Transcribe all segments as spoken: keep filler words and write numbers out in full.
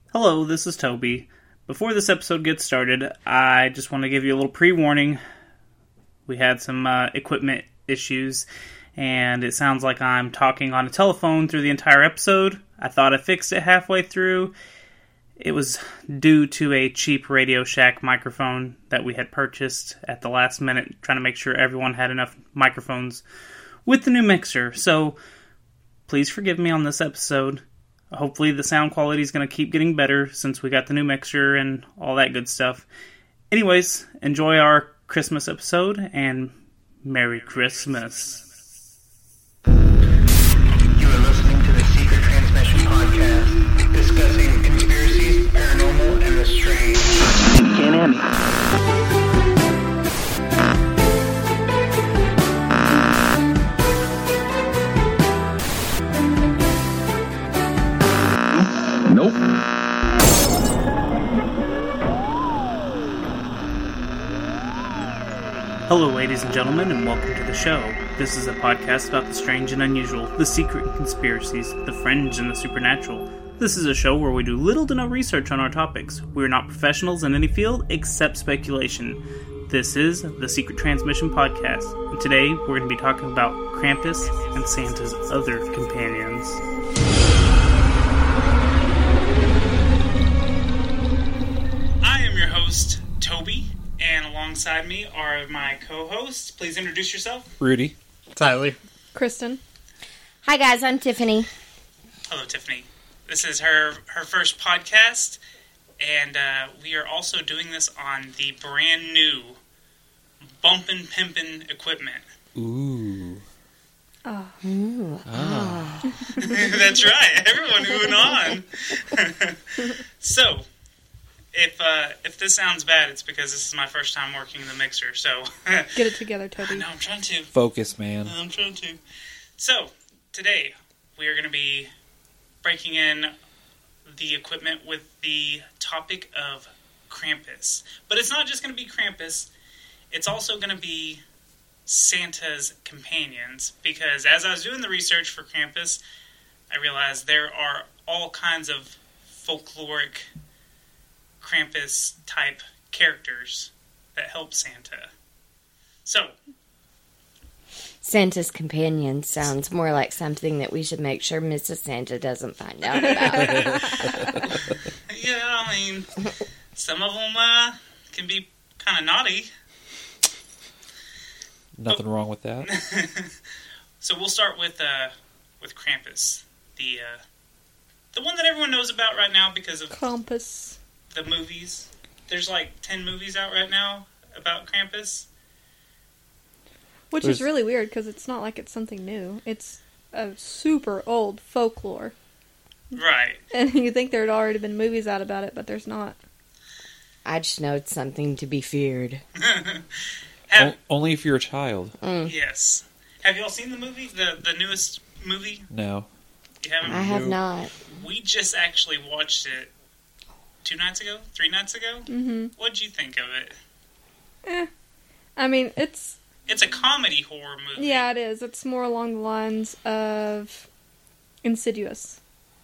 Hello, this is Toby. Before this episode gets started, I just want to give you a little pre-warning. We had some uh, equipment issues, and it sounds like I'm talking on a telephone through the entire episode. I thought I fixed it halfway through. It was due to a cheap Radio Shack microphone that we had purchased at the last minute, trying to make sure everyone had enough microphones with the new mixer. So, please forgive me on this episode. Hopefully the sound quality is going to keep getting better since we got the new mixer and all that good stuff. Anyways, enjoy our Christmas episode, and Merry Christmas. You are listening to the Secret Transmission Podcast, discussing conspiracies, paranormal, and the strange. You can't hear me. Nope. Hello, ladies and gentlemen, and welcome to the show. This is a podcast about the strange and unusual, the secret and conspiracies, the fringe and the supernatural. This is a show where we do little to no research on our topics. We are not professionals in any field except speculation. This is the Secret Transmission Podcast, and today we're going to be talking about Krampus and Santa's other companions. Host Toby, and alongside me are my co-hosts. Please introduce yourself. Rudy. Tyler. Kristen. Hi guys, I'm Tiffany. Hello, Tiffany. This is her her first podcast, and uh, we are also doing this on the brand new Bumpin' Pimpin' equipment. Ooh. Oh. Ooh. Ah. That's right. Everyone moving on. So. If uh, if this sounds bad, it's because this is my first time working in the mixer, so... Get it together, Toby. I know, I'm trying to. Focus, man. I'm trying to. So, today, we are going to be breaking in the equipment with the topic of Krampus. But it's not just going to be Krampus, it's also going to be Santa's companions, because as I was doing the research for Krampus, I realized there are all kinds of folkloric Krampus-type characters that help Santa. So, Santa's companion sounds more like something that we should make sure Missus Santa doesn't find out about. Yeah, I mean, some of them uh, can be kind of naughty. Nothing but, wrong with that. So we'll start with uh, with Krampus, the uh, the one that everyone knows about right now because of Krampus. The movies. There's like ten movies out right now about Krampus. Which There's... is really weird because it's not like it's something new. It's a super old folklore. Right. And you think there had already been movies out about it, but there's not. I just know it's something to be feared. Have... o- only if you're a child. Mm. Yes. Have y'all seen the movie? The the newest movie? No. You haven't? I have no. not. We just actually watched it two nights ago? Three nights ago? Mm-hmm. What'd you think of it? Eh. I mean, it's... It's a comedy horror movie. Yeah, it is. It's more along the lines of Insidious.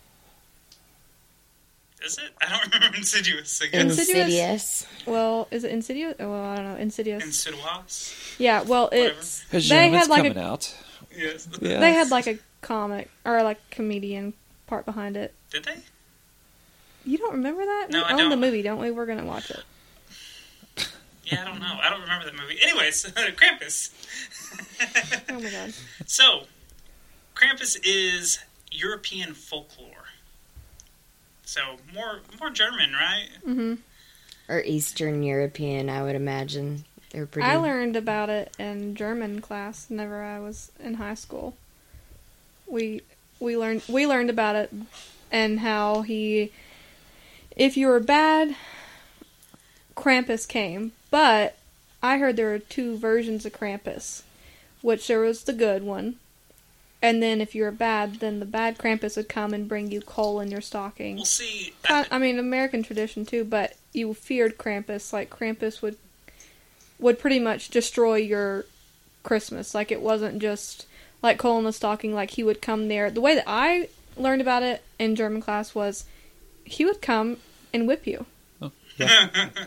Is it? I don't remember Insidious again. Insidious. Well, is it Insidious? Oh, well, I don't know. Insidious. Insidious? Yeah, well, it's... Because they it's had like coming a, out. Yes. Yeah. They had like a comic, or like comedian part behind it. Did they? You don't remember that? No, we I own don't. the movie, don't we? We're going to watch it. Yeah, I don't know. I don't remember that movie. Anyways, Krampus. Oh my god. So, Krampus is European folklore. So, more more German, right? Mm-hmm. Or Eastern European, I would imagine. They're pretty... I learned about it in German class whenever I was in high school. We we learned we learned about it and how he... If you were bad, Krampus came. But I heard there were two versions of Krampus. Which there was the good one. And then if you were bad, then the bad Krampus would come and bring you coal in your stocking. We'll see. I, I mean, American tradition too, but you feared Krampus. Like, Krampus would would pretty much destroy your Christmas. Like, it wasn't just like coal in the stocking. Like, he would come there. The way that I learned about it in German class was he would come and whip you. Oh, yeah.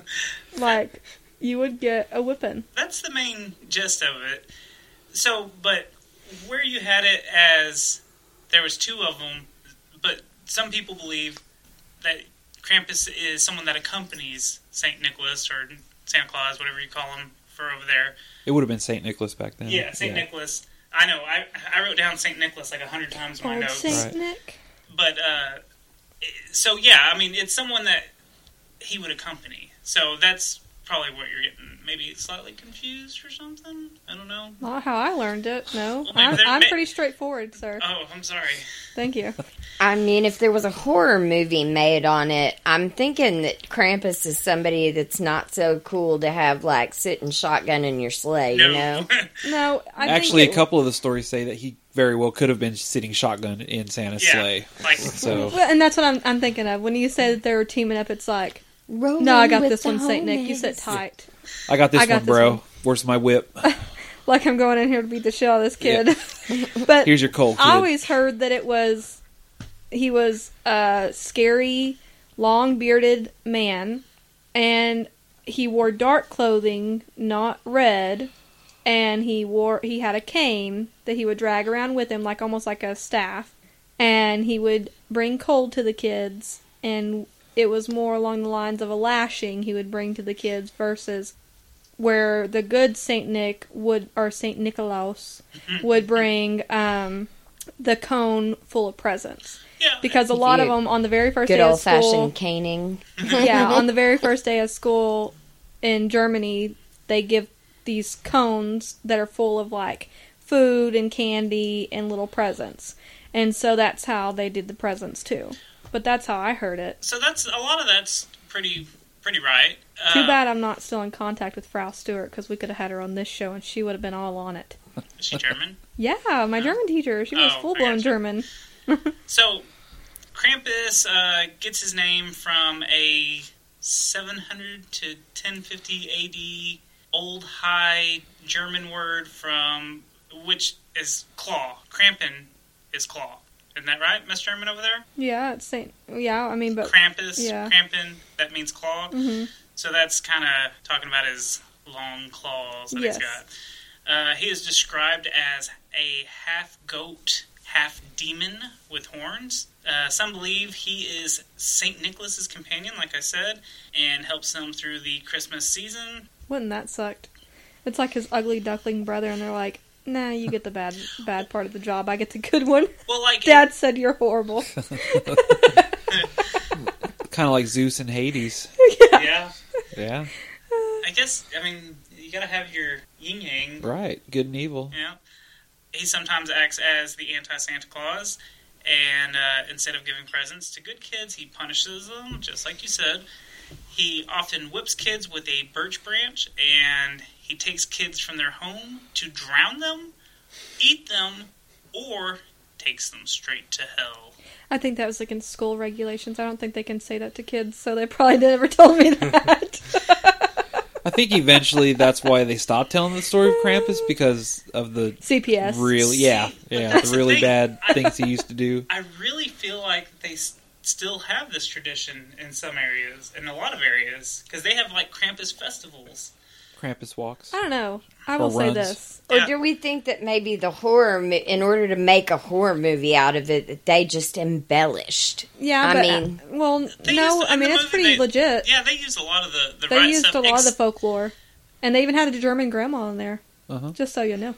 Like, you would get a whipping. That's the main gist of it. So, but where you had it as there was two of them, but some people believe that Krampus is someone that accompanies Saint Nicholas or Santa Claus, whatever you call him, for over there. It would have been Saint Nicholas back then. Yeah, Saint Nicholas. I know. I I wrote down Saint Nicholas like a hundred times in my Old notes. Saint Right. Nick. But uh, so yeah, I mean, it's someone that he would accompany. So that's probably what you're getting. Maybe slightly confused or something. I don't know. Not how I learned it, no. Well, maybe I'm, there I'm may- pretty straightforward, sir. Oh, I'm sorry. Thank you. I mean, if there was a horror movie made on it, I'm thinking that Krampus is somebody that's not so cool to have, like, sitting shotgun in your sleigh, No. you know? No, I Actually, think a couple of the stories say that he very well could have been sitting shotgun in Santa's yeah, sleigh. like So Well, and that's what I'm, I'm thinking of. When you said that they were teaming up, it's like, Rolling no, I got with this the one, Saint Nick. You sit homies. tight. I got this I got one, this bro. one. Where's my whip? Like I'm going in here to beat the shit out of this kid. But Here's your cold, kid. I always heard that it was, he was a scary, long-bearded man, and he wore dark clothing, not red, and he wore, he had a cane that he would drag around with him, like almost like a staff, and he would bring cold to the kids, and it was more along the lines of a lashing he would bring to the kids versus where the good Saint Nick would, or Saint Nicolaus, would bring um, the cone full of presents. yeah, Because a lot of Yeah. them on the very first Good day of old school, fashioned caning. yeah, on the very first day of school in Germany, they give these cones that are full of like food and candy and little presents, and so that's how they did the presents too. But that's how I heard it. So that's a lot of that's pretty pretty right. Uh, Too bad I'm not still in contact with Frau Stewart, because we could have had her on this show and she would have been all on it. Is she German? Yeah, my German teacher. She was Oh, I full blown gotcha. German. So Krampus uh, gets his name from a seven hundred to ten fifty A D old high German word from which is claw. Krampen is claw. Isn't that right, Miss German over there? Yeah, it's Saint. Yeah, I mean, but Krampus, yeah. Krampen, that means claw. Mhm. So that's kind of talking about his long claws that Yes. he's got. Uh, he is described as a half goat, half demon with horns. Uh, some believe he is Saint Nicholas's companion, like I said, and helps them through the Christmas season. wouldn't that sucked? It's like his ugly duckling brother, and they're like, "Nah, you get the bad bad part of the job. I get the good one." Well, like Dad said you're horrible. Kind of like Zeus and Hades. yeah, Yeah, I guess. I mean, you gotta have your yin yang. right. Good and evil. Yeah. He sometimes acts as the anti-Santa Claus, and uh, instead of giving presents to good kids, he punishes them, just like you said. He often whips kids with a birch branch, and he takes kids from their home to drown them, eat them, or takes them straight to hell. I think that was like in school regulations. I don't think they can say that to kids, so they probably never told me that. I think eventually that's why they stopped telling the story of Krampus, because of the C P S. really, yeah, See, but yeah, that's the the really thing. bad I- things he used to do. I really feel like they s- still have this tradition in some areas, in a lot of areas, because they have, like, Krampus festivals. Krampus walks. I don't know. I Or will say runs. this. Or Yeah. do we think that maybe the horror, mo- in order to make a horror movie out of it, that they just embellished? Yeah, I but, mean- uh, well, They no, used to- I in mean, the it's movie, pretty they- legit. Yeah, they used a lot of the, the They right used stuff. a lot of the ex- folklore. And they even had a German grandma in there. Uh-huh. Just so you know.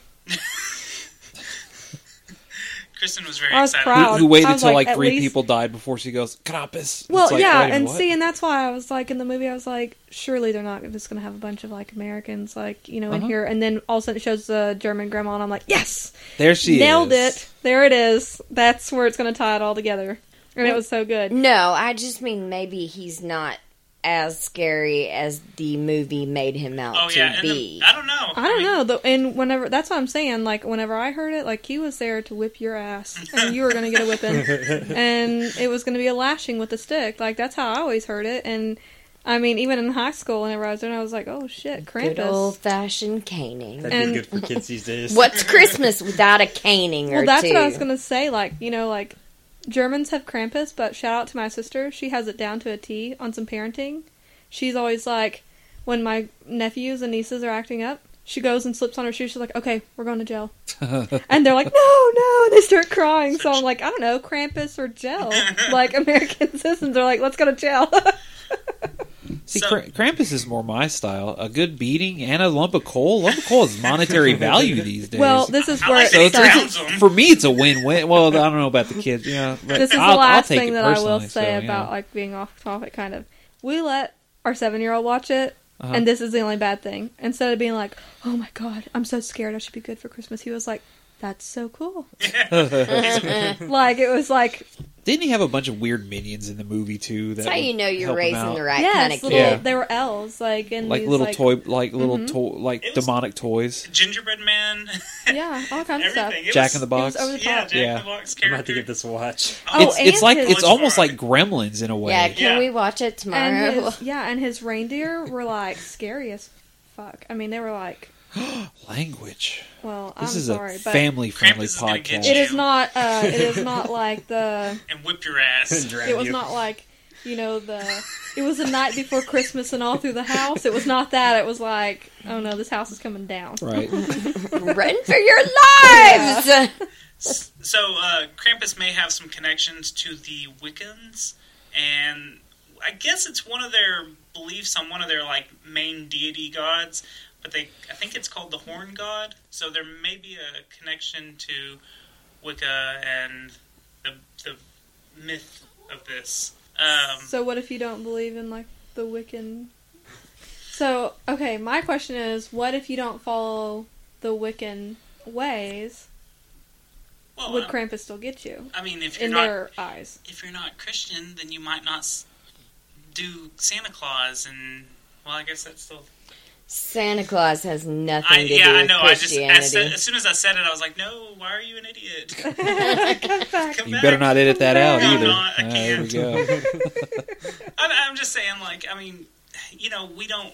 Kristen was very I was excited. proud. Who, who waited I was till like, like at three least- people died before she goes, Krampus. Well, It's like, yeah, wait, and what? see, and that's why I was like, in the movie, I was like, surely they're not just going to have a bunch of, like, Americans, like, you know, in Uh-huh. here. And then all of a sudden it shows the German grandma, and I'm like, yes! There she Nailed is. it. There it is. That's where it's going to tie it all together. And it was so good. No, I just mean maybe he's not as scary as the movie made him out Oh, to yeah, and be. the, I don't know. I don't mean, know, though, and whenever, that's what I'm saying, like, whenever I heard it, like, he was there to whip your ass, and you were gonna get a whipping, and it was gonna be a lashing with a stick, like, that's how I always heard it, and, I mean, even in high school, whenever I was there, I was like, oh shit, Good Krampus. old fashioned caning. That'd And- be good for kids these days. What's Christmas without a caning or Well, that's two? what I was gonna say, like, you know, like, Germans have Krampus, but shout out to my sister. She has it down to a T on some parenting. She's always like, when my nephews and nieces are acting up, she goes and slips on her shoes. She's like, okay, we're going to jail. And they're like, no, no. And they start crying. So I'm like, I don't know, Krampus or jail. Like, American citizens are like, let's go to jail. See, So- Kra- Krampus is more my style. A good beating and a lump of coal. Lump of coal is monetary value these days. Well, this is I where like it that he starts. drowns them. for me, it's a win-win. Well, I don't know about the kids. Yeah, but This is I'll, the I'll last take thing it that I will personally, say so, yeah. about like being off topic. Kind of, we let our seven-year-old watch it, Uh-huh. and this is the only bad thing. Instead of being like, "Oh my god, I'm so scared. I should be good for Christmas," he was like, "That's so cool." Like it was like, Didn't he have a bunch of weird minions in the movie too? That That's how you would know you're help him raising out? the right yes, kind of little, kid. Yeah. they were elves, like and like these, little like, toy, like little Mhm. toy, like It was- demonic toys. Gingerbread Man. yeah, all kinds of stuff. Everything. It Jack was- in the It Box. was over the Yeah, top. Jack Yeah. in the Box I'm about character. to give this a watch. Oh, it's it's and like his- it's almost like Gremlins in a way. Yeah, can Yeah. we watch it tomorrow? And his, yeah, and his reindeer were like scary as fuck. I mean, they were like, Language. well, This I'm is sorry, a but family-friendly Krampus is gonna get podcast. it is not. Uh, it is not like the. And whip your ass. Drown It was you. not like, you know, the. It was the night before Christmas and all through the house. It was not that. It was like, oh no, this house is coming down. Right. Run for your lives! So, uh, Krampus may have some connections to the Wiccans, and I guess it's one of their beliefs on one of their, like, main deity gods, but they, I think it's called the Horn God, so there may be a connection to Wicca and the, the myth of this. Um, So what if you don't believe in like the Wiccan? So okay, my question is, what if you don't follow the Wiccan ways? well, Would uh, Krampus still get you I mean, if you're in not their eyes? if you're not Christian, then you might not s- do Santa Claus, and well, I guess that's still. Santa Claus has nothing I, to yeah, do I with know. I just I Christianity. said, as soon as I said it, I was like, "No, why are you an idiot? Come You back." better not edit that out No, I'm either. not. I Uh, there we can't. go. I'm, I'm just saying, like, I mean, you know, we don't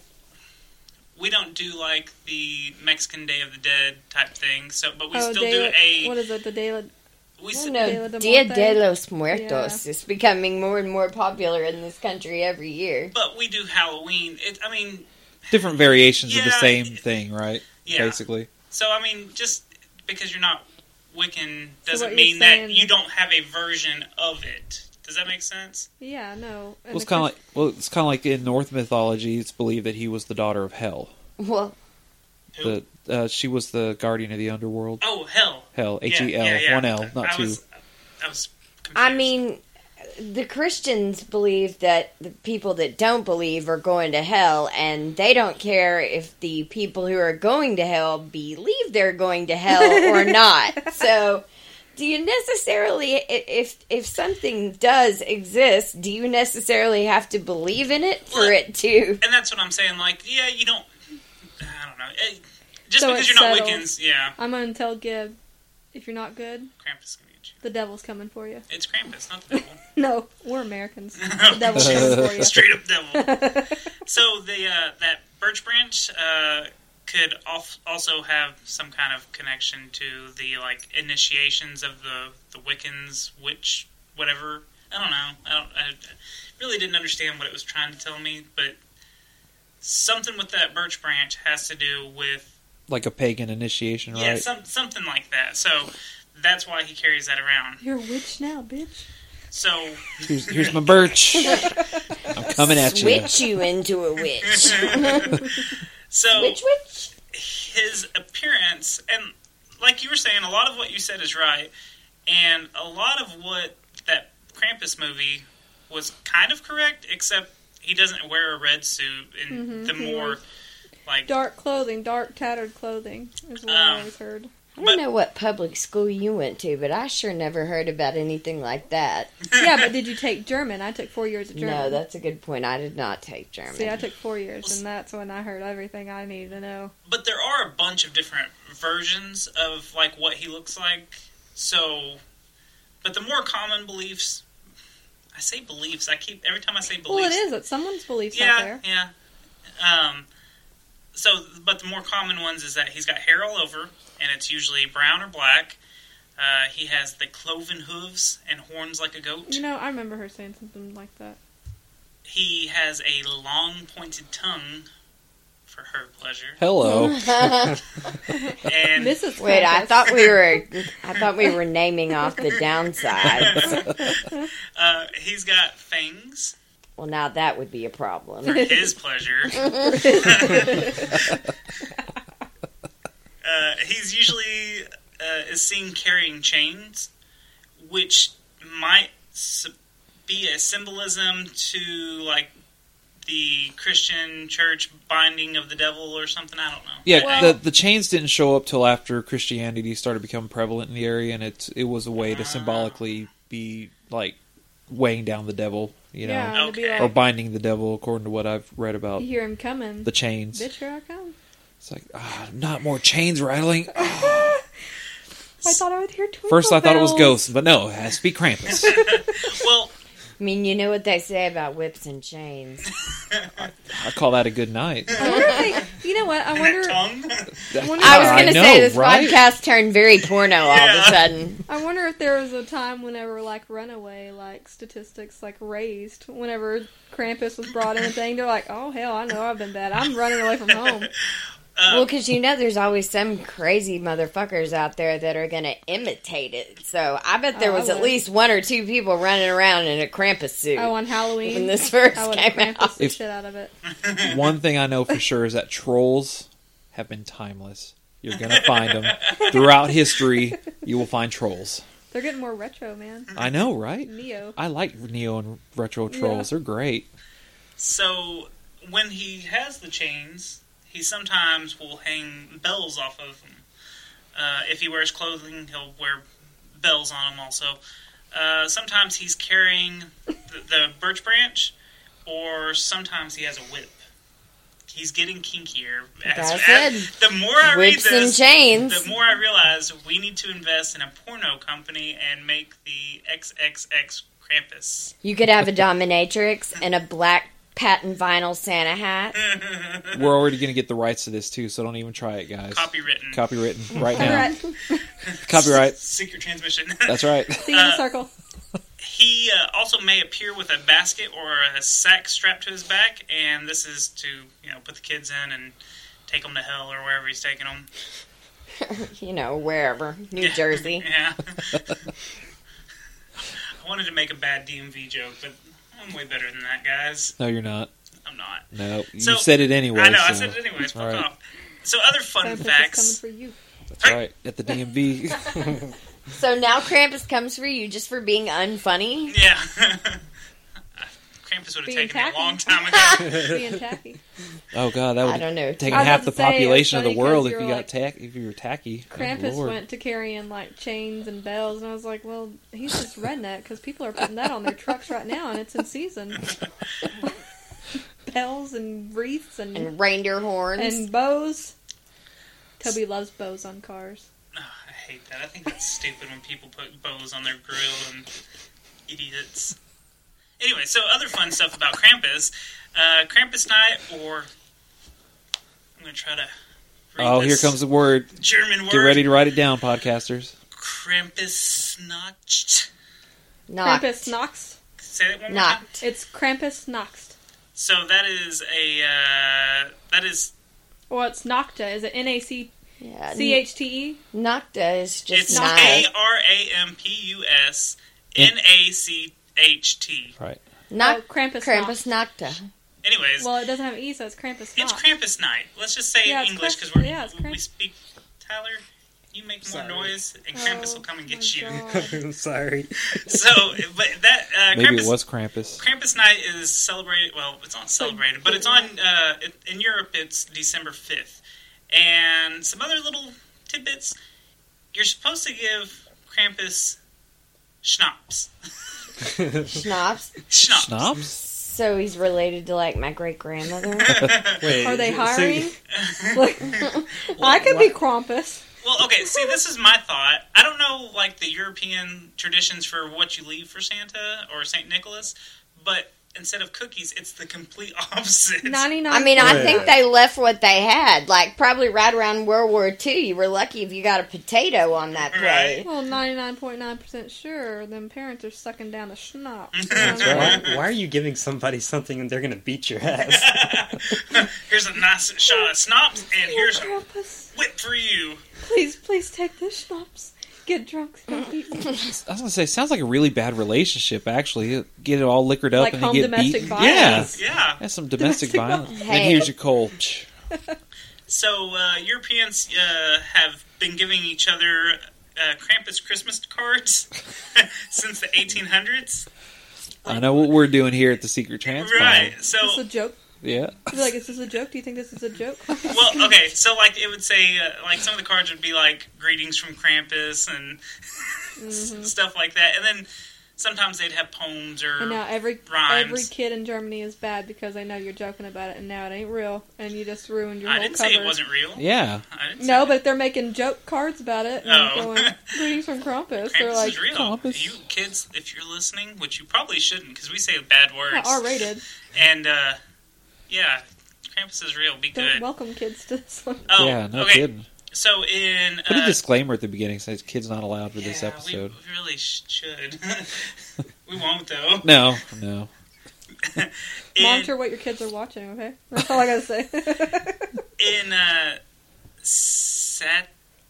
we don't do like the Mexican Day of the Dead type thing. So, but we oh, still Day, do a what is it? The Day of we No, s- no, Dia de Dia Muerte. de los Muertos is becoming more and more popular in this country every year. but we do Halloween. It, I mean, Different variations of the Yeah, same it- thing, right? yeah. Basically. So, I mean, just because you're not Wiccan So doesn't what you're mean saying- that you don't have a version of it. Does that make sense? Yeah, no. Well, it's kind of like well, it's kind of like in Norse mythology. It's believed that he was the daughter of Hel. Well, Who? The uh, she was the guardian of the underworld. Oh, hell. Hel, H E L, Yeah, yeah, yeah. one L, not I two. Was, I was confused. I mean, the Christians believe that the people that don't believe are going to hell, and they don't care if the people who are going to hell believe they're going to hell or not. So, do you necessarily, i- if if something does exist, do you necessarily have to believe in it for Well, it to? And that's what I'm saying. Like, yeah, you don't. I don't know. Eh, Just So because it's you're not settled. Wiccans, yeah, I'm gonna tell Gib, if you're not good, Krampus is gonna get you. the devil's coming for you. It's Krampus, not the devil. No, we're Americans. The devil's coming for you. Straight up devil. So the uh, that birch branch uh, could al- also have some kind of connection to the like initiations of the the Wiccans, witch, whatever. I don't know. I don't. I really didn't understand what it was trying to tell me, but something with that birch branch has to do with Like a pagan initiation, yeah, right? some, something like that. So that's why he carries that around. You're a witch now, bitch. So Here's, here's my birch. I'm coming at you. Switch you into a witch. so Witch, witch. his appearance, and like you were saying, a lot of what you said is right, and a lot of what that Krampus movie was kind of correct, except he doesn't wear a red suit, and Mhm, the he more wears like Dark clothing, dark tattered clothing is what I Um, always heard. I But- don't know what public school you went to, but I sure never heard about anything like that. Yeah, but did you take German? I took four years of German. No, that's a good point. I did not take German. See, I took four years, and that's when I heard everything I needed to know. But there are a bunch of different versions of like what he looks like. So, but the more common beliefs, I say beliefs. I keep every time I say beliefs. Well, it is. It's someone's beliefs Yeah, out there. yeah. Um, so, but the more common ones is that he's got hair all over, and it's usually brown or black. Uh, he has the cloven hooves and horns like a goat. You know, I remember her saying something like that. He has a long pointed tongue for her pleasure. Hello. And Missus Wait, I Krampus. thought we were I thought we were naming off the downsides. uh, he's got fangs Well, now that would be a problem. for his pleasure. uh, he's usually uh, is seen carrying chains, which might s- be a symbolism to like the Christian church binding of the devil or something. I don't know. Yeah, Well- the the chains didn't show up till after Christianity started becoming prevalent in the area, and it it was a way to symbolically be like weighing down the devil, you know, Yeah, and to be Okay. or like, binding the devil, according to what I've read about you hear him coming. the chains. Bitch, here I come. It's like, ah, not more chains rattling. I thought I would hear twinkle First, I thought it was bells. ghosts, but no, it has to be Krampus. Well, I mean, you know what they say about whips and chains. I call that a good night. I wonder if they, you know what? I and wonder. that tongue. I wonder, I was I going to know, say, this right? podcast turned very porno all of Yeah. a sudden. I wonder if there was a time whenever like runaway like statistics like raised whenever Krampus was brought in and thing. They're like, oh hell, I know I've been bad. I'm running away from home. Well, because you know there's always some crazy motherfuckers out there that are going to imitate it. So I bet there Oh, I was at would. least one or two people running around in a Krampus suit Oh, on Halloween when this first I would came Krampus out. the If- shit out of it. One thing I know for sure is that trolls have been timeless. You're going to find them. Throughout history, you will find trolls. They're getting more retro, man. I know, right? Neo. I like Neo and retro trolls. They're great. So when he has the chains, he sometimes will hang bells off of them. Uh, if he wears clothing, he'll wear bells on them also. Uh, sometimes he's carrying the, the birch branch, or sometimes he has a whip. He's getting kinkier. As, That's as- it. the more I Whips read and this, chains. the more I realize we need to invest in a porno company and make the triple X Krampus. You could have a dominatrix and a black patent vinyl Santa hat. We're already going to get the rights to this, too, so don't even try it, guys. Copywritten. Copywritten right now. Alright. Copyright. Secret transmission. That's right. See you in the circle. He uh, also may appear with a basket or a sack strapped to his back, and this is to, you know, put the kids in and take them to hell or wherever he's taking them. You know, wherever. New Yeah. Jersey. Yeah. I wanted to make a bad D M V joke, but I'm way better than that, guys. No, you're not. I'm not. No, you So- said it anyway. I know, I so- said it anyways. Fuck All right. off. So other fun Krampus is coming facts. for you. That's right. At the D M V. So now Krampus comes for you just for being unfunny? Yeah. Krampus would have Being taken me a tacky. long time ago. Being tacky. Oh god, that I would don't know. take I was half about the to say, population of it's the funny world 'cause if you you're got like- tack if you were tacky. Good Krampus Lord. went to carrying like chains and bells, and I was like, well, he's just redneck because people are putting that on their trucks right now, and it's in season. Bells and wreaths and And reindeer horns. and bows. Toby loves bows on cars. Oh, I hate that. I think that's stupid when people put bows on their grill and idiots. Anyway, so other fun stuff about Krampus. Uh, Krampus night, or I'm going to try to read Oh, here this comes the word. German word. Get ready to write it down, podcasters. Krampusnacht. Knocked. Krampus Nox. Say that one more time. Knocked. It's Krampus Nox. So that is a, uh, that is, Well, it's Nocta. Is it N A C Yeah, C H T E? Nocta is just it's Nocta. A night. R A M P U S N A C H T. Right. Knock- Oh, Krampus Krampus Nocta. Anyways, Well, it doesn't have E, so it's Krampus it's Nox. Krampus night. Let's just say Yeah, it it's in English Kramp- because we're yeah, it's we Kramp- speak. Tyler, you make more Sorry. noise, and Krampus Oh, will come and my get you. God. I'm sorry. So, but that uh, Maybe Krampus, it was Krampus. Krampus night is celebrated. Well, it's not celebrated, but it's on uh, it, in Europe. It's December fifth, and some other little tidbits. You're supposed to give Krampus schnapps. Schnapps. Schnapps. Schnapps? So he's related to like my great grandmother. Wait, Are they so- hiring? Like, I could be Krampus. Well, okay. See, this is my thought. I don't know, like the European traditions for what you leave for Santa or Saint Nicholas, but instead of cookies, it's the complete opposite. ninety-nine I mean, I Yeah. think they left what they had. Like, probably right around World War Two, you were lucky if you got a potato on that plate. Well, ninety-nine point nine percent sure them parents are sucking down the schnapps. Why, why are you giving somebody something and they're going to beat your ass? Here's a nice shot of Snops, and here's a Krampus, whip for you. please, please take this schnapps. Get drunk, don't beat me. I was gonna say, sounds like a really bad relationship. Actually, get it all liquored up Like and home then get domestic beaten. violence. Yeah, Yeah. that's some domestic, Domestic violence. violence. And Hey. here's your coal. Psh. So, uh, Europeans uh, have been giving each other uh, Krampus Christmas cards since the eighteen hundreds. I know what we're doing here at the Secret Transplant. Right. So, Is this a joke? Yeah. You're like, is this a joke? Do you think this is a joke? well, okay. So, like, it would say, uh, like, some of the cards would be like greetings from Krampus and Mm-hmm. stuff like that, and then sometimes they'd have poems or And now every rhymes. every kid in Germany is bad because they know you're joking about it, and now it ain't real, and you just ruined your I whole didn't cover. say it wasn't real. Yeah. I didn't say No, that. but they're making joke cards about it and Oh. going greetings from Krampus. They're Krampus like is real. Krampus. You kids, if you're listening, which you probably shouldn't, because we say bad words. R rated. And uh, yeah, Krampus is real. Be Don't good. welcome kids to this one. Oh, yeah, no okay. kidding. So in Put a uh, disclaimer at the beginning says kids not allowed for this yeah, episode. we really sh- should. We won't though. No, no. In, Monitor what your kids are watching, okay? That's all I gotta say. in uh, Satyria,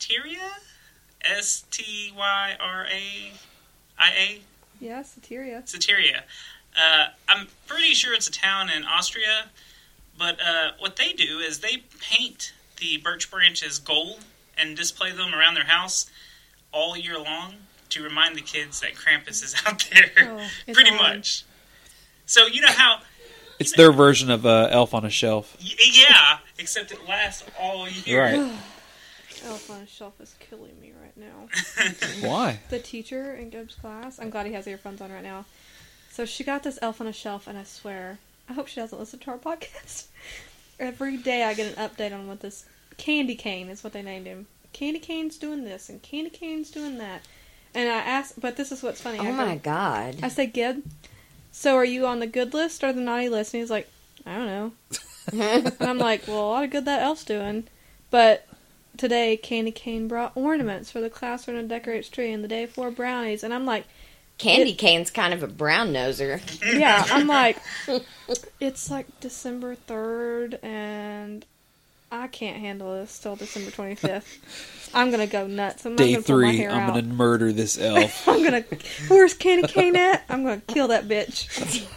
S T Y R A I A, yeah, Satyria. Satyria. Uh, I'm pretty sure it's a town in Austria, but uh, what they do is they paint the birch branches gold and display them around their house all year long to remind the kids that Krampus is out there. Oh, it's pretty on. much. So you know how, It's their version of uh, Elf on a Shelf. y- yeah, except it lasts all year. Right. Elf on a Shelf is killing me right now. Why? The teacher in Gibbs' class, I'm glad he has earphones on right now. So she got this Elf on a Shelf, and I swear, I hope she doesn't listen to our podcast. Every day I get an update on what this Candy Cane is what they named him. Candy Cane's doing this, and Candy Cane's doing that. And I asked, but this is what's funny. Oh I my go- god. I said, Gib, so are you on the good list or the naughty list? And he's like, I don't know. And I'm like, well, a lot of good that elf's doing. But today, Candy Cane brought ornaments for the classroom to decorate its tree, and the day before brownies. And I'm like, Candy It- cane's kind of a brown noser. yeah, I'm like, it's like December third, and I can't handle this till December twenty-fifth. I'm going to go nuts. I'm not Day going to pull my three, hair I'm out. going to murder this elf. I'm going to, where's Candy Cane at? I'm going to kill that bitch.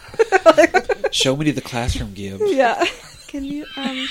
Show me to the classroom, Gibbs. Yeah. Can you, um,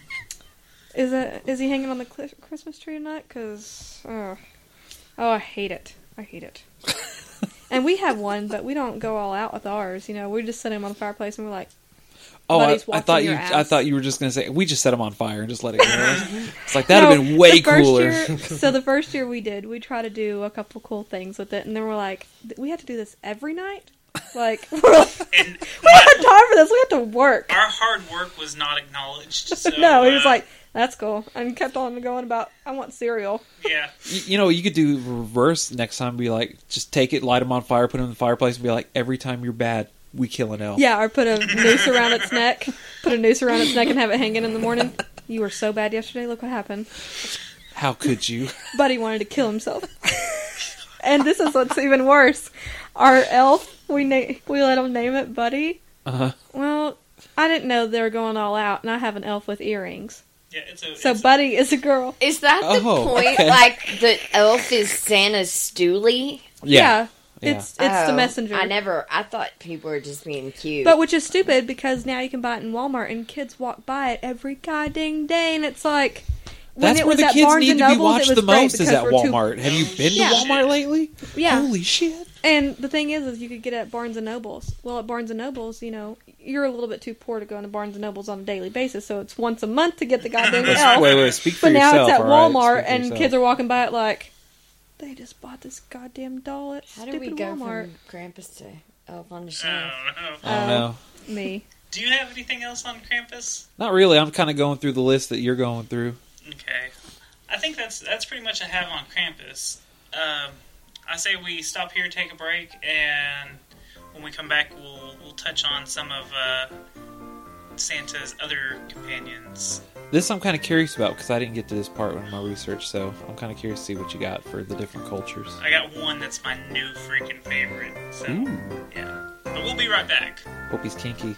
is it, is he hanging on the cl- Christmas tree tonight? Because, oh, oh, I hate it. I hate it. And we have one, but we don't go all out with ours. You know, we just set him on the fireplace and we're like, Oh, I, Buddy's I watching thought you. your I ass. thought you were just going to say we just set them on fire and just let it go. It's like that'd have No, been way the first cooler. year- so the first year we did, we tried to do a couple cool things with it, and then we're like, we have to do this every night. Like, we're like, And we don't have time for this. We have to work. our hard work was not acknowledged. So, no, he was uh, like, that's cool, and kept on going about, I want cereal. yeah. You, you know, you could do reverse next time. Be like, just take it, light them on fire, put them in the fireplace, and be like, every time you're bad, we kill an elf. Yeah, or put a noose around its neck. Put a noose around its neck and have it hanging in the morning. You were so bad yesterday. Look what happened. How could you? Buddy wanted to kill himself. And this is what's even worse. Our elf, we na- we let him name it Buddy. Uh-huh. Well, I didn't know they were going all out, and I have an elf with earrings. Yeah, it's a, So it's a- Buddy is a girl. Is that the Oh, point? okay. Like, the elf is Santa's stoolie? Yeah. It's it's the Oh, messenger. I never, I thought people were just being cute. But which is stupid because now you can buy it in Walmart and kids walk by it every goddamn day, and it's like when That's it where was the at kids Barnes need and to be Nobles, it watched was the great most is because at we're too- Walmart. Have you been Yeah. to Walmart lately? Yeah. Holy shit. And the thing is, is you could get it at Barnes and Nobles. Well, at Barnes and Nobles, you know, you're a little bit too poor to go into Barnes and Nobles on a daily basis, so it's once a month to get the goddamn elf. Wait, wait, speak for But now yourself. it's at all right? Walmart, Speak for and yourself. kids are walking by it like, they just bought this goddamn doll at How do stupid we go Walmart. from Krampus to Elf on the I Shelf? don't know. I don't know. Me. Do you have anything else on Krampus? Not really. I'm kind of going through the list that you're going through. Okay. I think that's that's pretty much I have on Krampus. Um, I say we stop here, take a break, and when we come back, we'll we'll touch on some of uh, Santa's other companions. This I'm kind of curious about because I didn't get to this part in my research, so I'm kind of curious to see what you got for the different cultures. I got one that's my new freaking favorite. So Ooh. yeah, but we'll be right back. Hope he's kinky.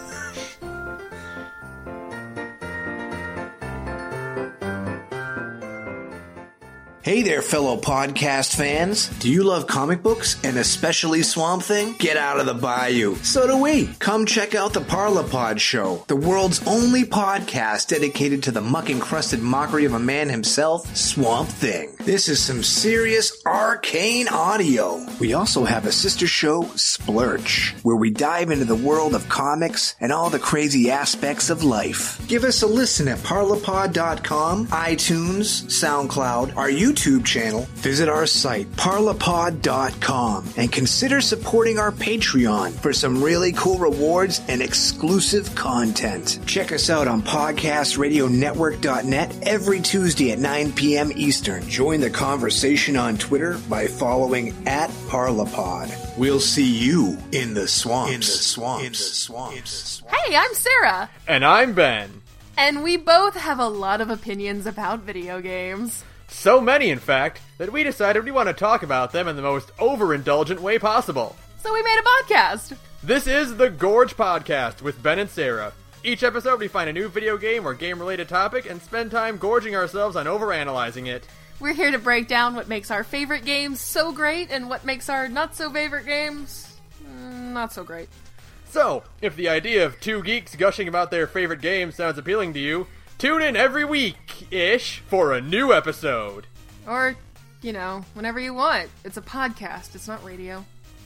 Hey there, fellow podcast fans. Do you love comic books, and especially Swamp Thing? Get out of the bayou. So do we. Come check out the Parlapod Show, the world's only podcast dedicated to the muck-encrusted mockery of a man himself, Swamp Thing. This is some serious arcane audio. We also have a sister show, Splurch, where we dive into the world of comics and all the crazy aspects of life. Give us a listen at parlapod dot com, iTunes, SoundCloud, our YouTube channel. Visit our site, parlapod dot com, and consider supporting our Patreon for some really cool rewards and exclusive content. Check us out on podcast radio network dot net every Tuesday at nine p.m. Eastern. Join the conversation on Twitter by following at Parlapod. We'll see you in the swamps. In the swamps. In the swamps. Hey, I'm Sarah. And I'm Ben. And we both have a lot of opinions about video games. So many, in fact, that we decided we want to talk about them in the most overindulgent way possible. So we made a podcast. This is the Gorge Podcast with Ben and Sarah. Each episode we find a new video game or game-related topic and spend time gorging ourselves on overanalyzing it. We're here to break down what makes our favorite games so great and what makes our not-so-favorite games mm, not so great. So, if the idea of two geeks gushing about their favorite games sounds appealing to you, tune in every week-ish for a new episode. Or, you know, whenever you want. It's a podcast, it's not radio.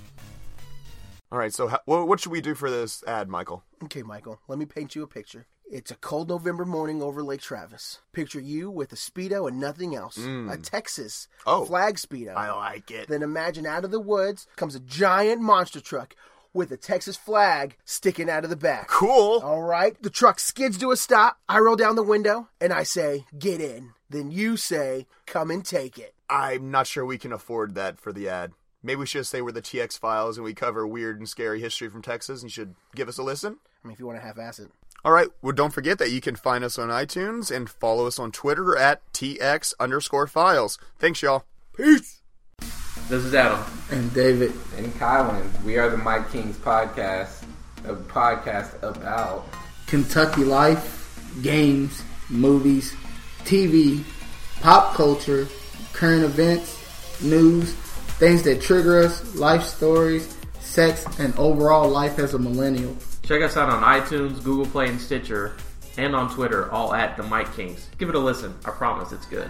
Alright, so how, what should we do for this ad, Michael? Okay, Michael, let me paint you a picture. It's a cold November morning over Lake Travis. Picture you with a Speedo and nothing else. Mm. A Texas oh, flag Speedo. I like it. Then imagine out of the woods comes a giant monster truck with a Texas flag sticking out of the back. Cool. All right. The truck skids to a stop. I roll down the window and I say, get in. Then you say, come and take it. I'm not sure we can afford that for the ad. Maybe we should just say we're the T X Files and we cover weird and scary history from Texas and you should give us a listen. I mean, if you want to half-ass it. All right. Well, don't forget that you can find us on iTunes and follow us on Twitter at TX underscore files. Thanks, y'all. Peace. This is Adam. And David. And Kylan. We are the Mike Kings Podcast, a podcast about Kentucky life, games, movies, T V, pop culture, current events, news, things that trigger us, life stories, sex, and overall life as a millennial. Check us out on iTunes, Google Play, and Stitcher, and on Twitter, all at the Mike Kings. Give it a listen. I promise it's good.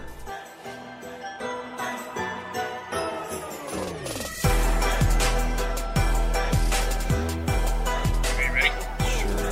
Okay, ready? Sure.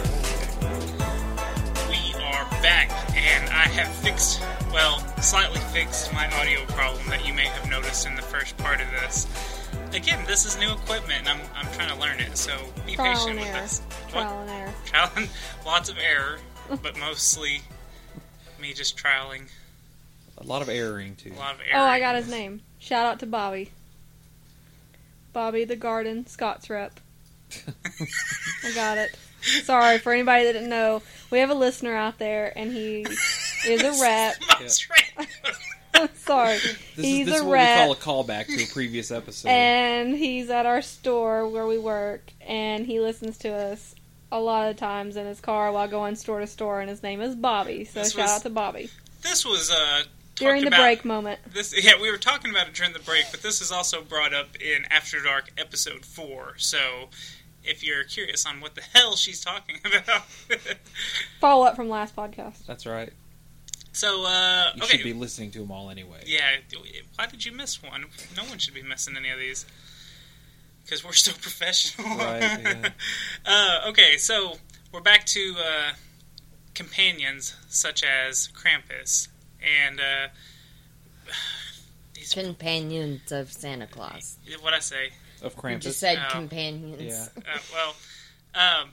We are back, and I have fixed, well, slightly fixed my audio problem that you may have noticed in the first part of this. Again, this is new equipment, and I'm I'm trying to learn it, so be Trial patient and with error. us. Trial and error. Trial and lots of error, but mostly me just trialing. A lot of erroring, too. A lot of error. Oh, I got his name. Shout out to Bobby. Bobby the Garden, Scott's rep. I got it. Sorry, for anybody that didn't know, we have a listener out there, and he is a rep. I'm sorry. This he's is, this a is what rep. we call a callback to a previous episode. And he's at our store where we work, and he listens to us a lot of times in his car while going store to store, and his name is Bobby, so This shout was- out to Bobby. This was uh During the about, break moment. This yeah, we were talking about it during the break, but this is also brought up in After Dark episode four. So if you're curious on what the hell she's talking about, Follow up from last podcast. That's right. so uh, You okay, should be listening to them all anyway. yeah. Why did you miss one? No one should be missing any of these because we're still professional. Right, yeah. uh, okay, so we're back to uh, companions such as Krampus and uh, these Companions of Santa Claus. what I say. Of Krampus. You just said Oh. companions. Yeah. Uh, well, um,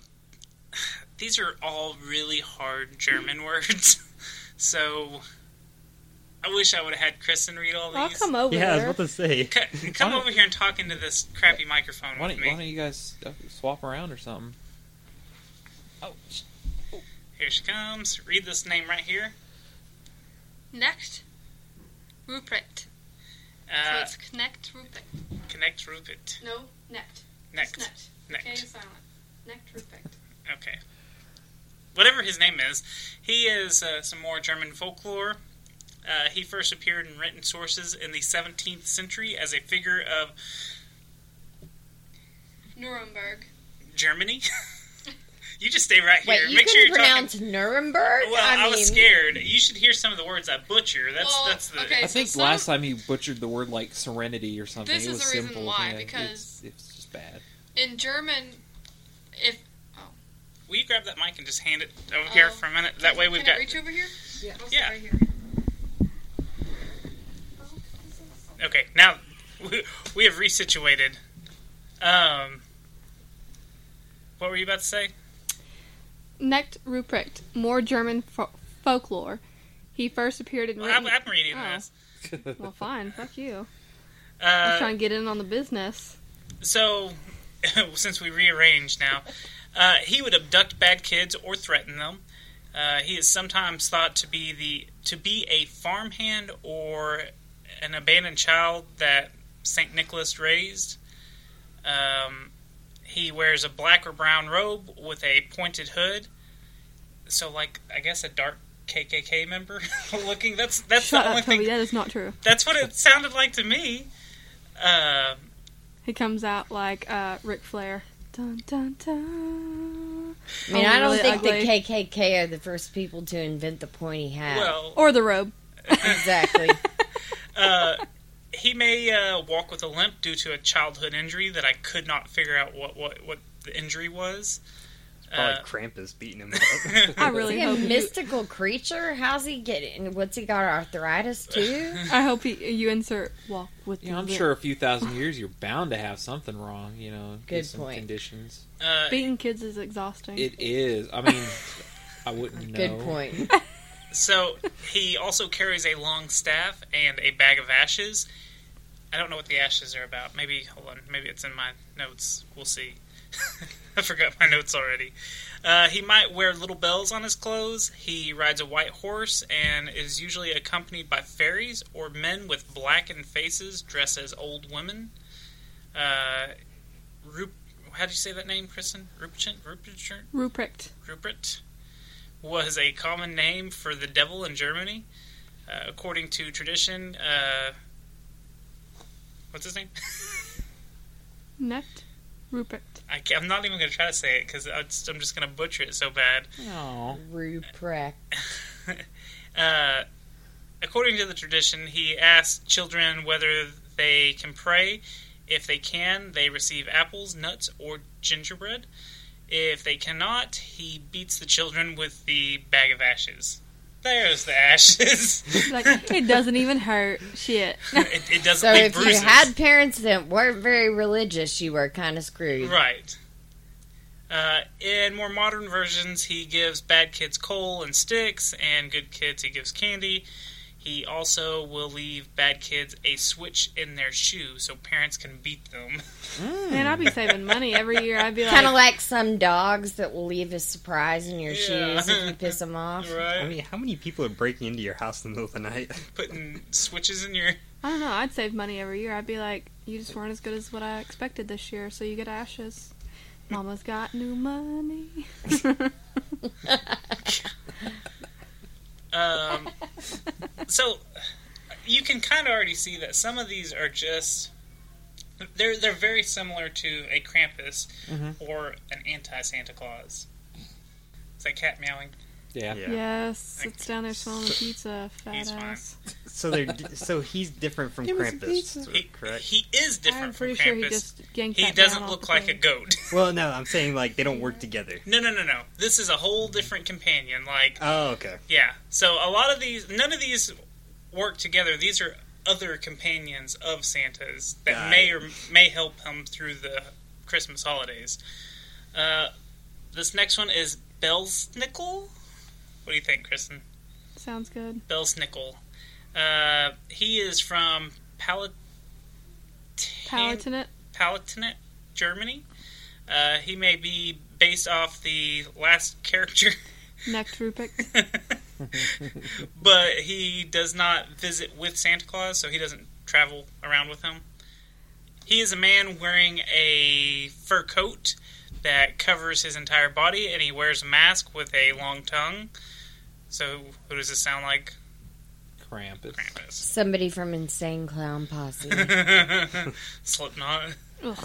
these are all really hard German words, so I wish I would have had Kristen read all these. I'll come over Yeah, I was there. about to say. C- come over here and talk into this crappy microphone Why with don't, me. why don't you guys uh, swap around or something? Oh, sh- here she comes. Read this name right here. Next, Ruprecht. So Uh, it's Knecht Ruprecht. Connect Rupert. No, Necht. Necht. Necht. Necht. K is silent. Knecht Ruprecht. Okay. Whatever his name is, he is uh, some more German folklore. Uh, he first appeared in written sources in the seventeenth century as a figure of Nuremberg. Germany. You just stay right here. Wait, you Make can sure you're pronounce talking. Nuremberg? Well, I, I, mean, was scared. You should hear some of the words I butcher. That's Well, that's the. okay. I think so some- last time he butchered the word like serenity or something. This it is was the reason simple. why, yeah, because- it's, it's just bad. In German, if Will you grab that mic and just hand it over here Oh. for a minute? That way we've can got. I reach over here? Yeah. Yeah. Right here. Okay, now we, we have resituated. Um, what were you about to say? Knecht Ruprecht, more German fo- folklore. He first appeared in. Well, written- I'm, I'm reading Oh. this. Well, fine. Fuck you. I'm Uh, trying to get in on the business. so, since we rearranged now, uh, he would abduct bad kids or threaten them. Uh, he is sometimes thought to be the to be a farmhand or an abandoned child that Saint Nicholas raised. Um, he wears a black or brown robe with a pointed hood. So, like, I guess a dark K K K member looking. That's that's Shut the only up, Toby. thing. That is not true. That's what it sounded like to me. Uh, He comes out like uh, Ric Flair. Dun, dun, dun. I mean, Oh, I don't really think ugly. the K K K are the first people to invent the pointy hat. well, Or the robe. exactly. uh, he may uh, walk with a limp due to a childhood injury that I could not figure out what, what, what the injury was. Probably Uh, Krampus beating him up. I Is really he a hope you, mystical creature? How's he getting? What's he got? Arthritis too? I hope he, you insert walk with Yeah, the I'm limp. sure a few thousand years you're bound to have something wrong. You know, Good get some point. conditions. uh, Beating kids is exhausting. It is. I mean, I wouldn't know. Good point. so he also carries a long staff and a bag of ashes. I don't know what the ashes are about. Maybe, hold on, maybe it's in my notes. We'll see. I forgot my notes already. Uh, he might wear little bells on his clothes. He rides a white horse and is usually accompanied by fairies or men with blackened faces dressed as old women. Uh, Rup- how do you say that name, Kristen? Rupert? Rupert? Ruprecht. Rupert was a common name for the devil in Germany. Uh, according to tradition, uh, what's his name? Knecht Ruprecht. I can't, I'm not even going to try to say it because I'm just going to butcher it so bad. Oh. Ruprecht. Uh, according to the tradition, he asked children whether they can pray. If they can, they receive apples, nuts, or gingerbread. If they cannot, he beats the children with the bag of ashes. There's the ashes. Like, it doesn't even hurt. Shit. it, it doesn't So leave if bruises. you had parents that weren't very religious, you were kind of screwed. Right. Uh, in more modern versions, he gives bad kids coal and sticks, and good kids he gives candy. He also will leave bad kids a switch in their shoe so parents can beat them. Man, I'd be saving money every year. I'd be like, Kind of like some dogs that will leave a surprise in your Yeah. shoes if you piss them off. Right? I mean, how many people are breaking into your house in the middle of the night? Putting switches in your... I don't know. I'd save money every year. I'd be like, you just weren't as good as what I expected this year, so you get ashes. Mama's got new money. Um, so you can kind of already see that some of these are just they're they're very similar to a Krampus Mhm. or an anti-Santa Claus. Is that cat meowing? Yeah. Yeah. Yes, it's down there smelling the pizza, fat He's fine. ass. So they're so he's different from Give me some Krampus, pizza. He, correct? he is different I'm from pretty sure Krampus. he just yanked He that doesn't down look off the like a plate. goat. Well, no, I'm saying like they don't work together. No, no, no, no. This is a whole different companion. Like, Oh, okay. yeah. So a lot of these, none of these work together. These are other companions of Santa's that Got may it. or may help him through the Christmas holidays. Uh, this next one is Belsnickel. What do you think, Kristen? Sounds good. Belsnickel. Uh, he is from Palat- Palatinate. Palatinate, Germany. Uh, he may be based off the last character, Nektrupik. but he does not visit with Santa Claus, so he doesn't travel around with him. He is a man wearing a fur coat that covers his entire body, and he wears a mask with a long tongue. So, who does this sound like? Krampus. Krampus. Somebody from Insane Clown Posse. Slipknot.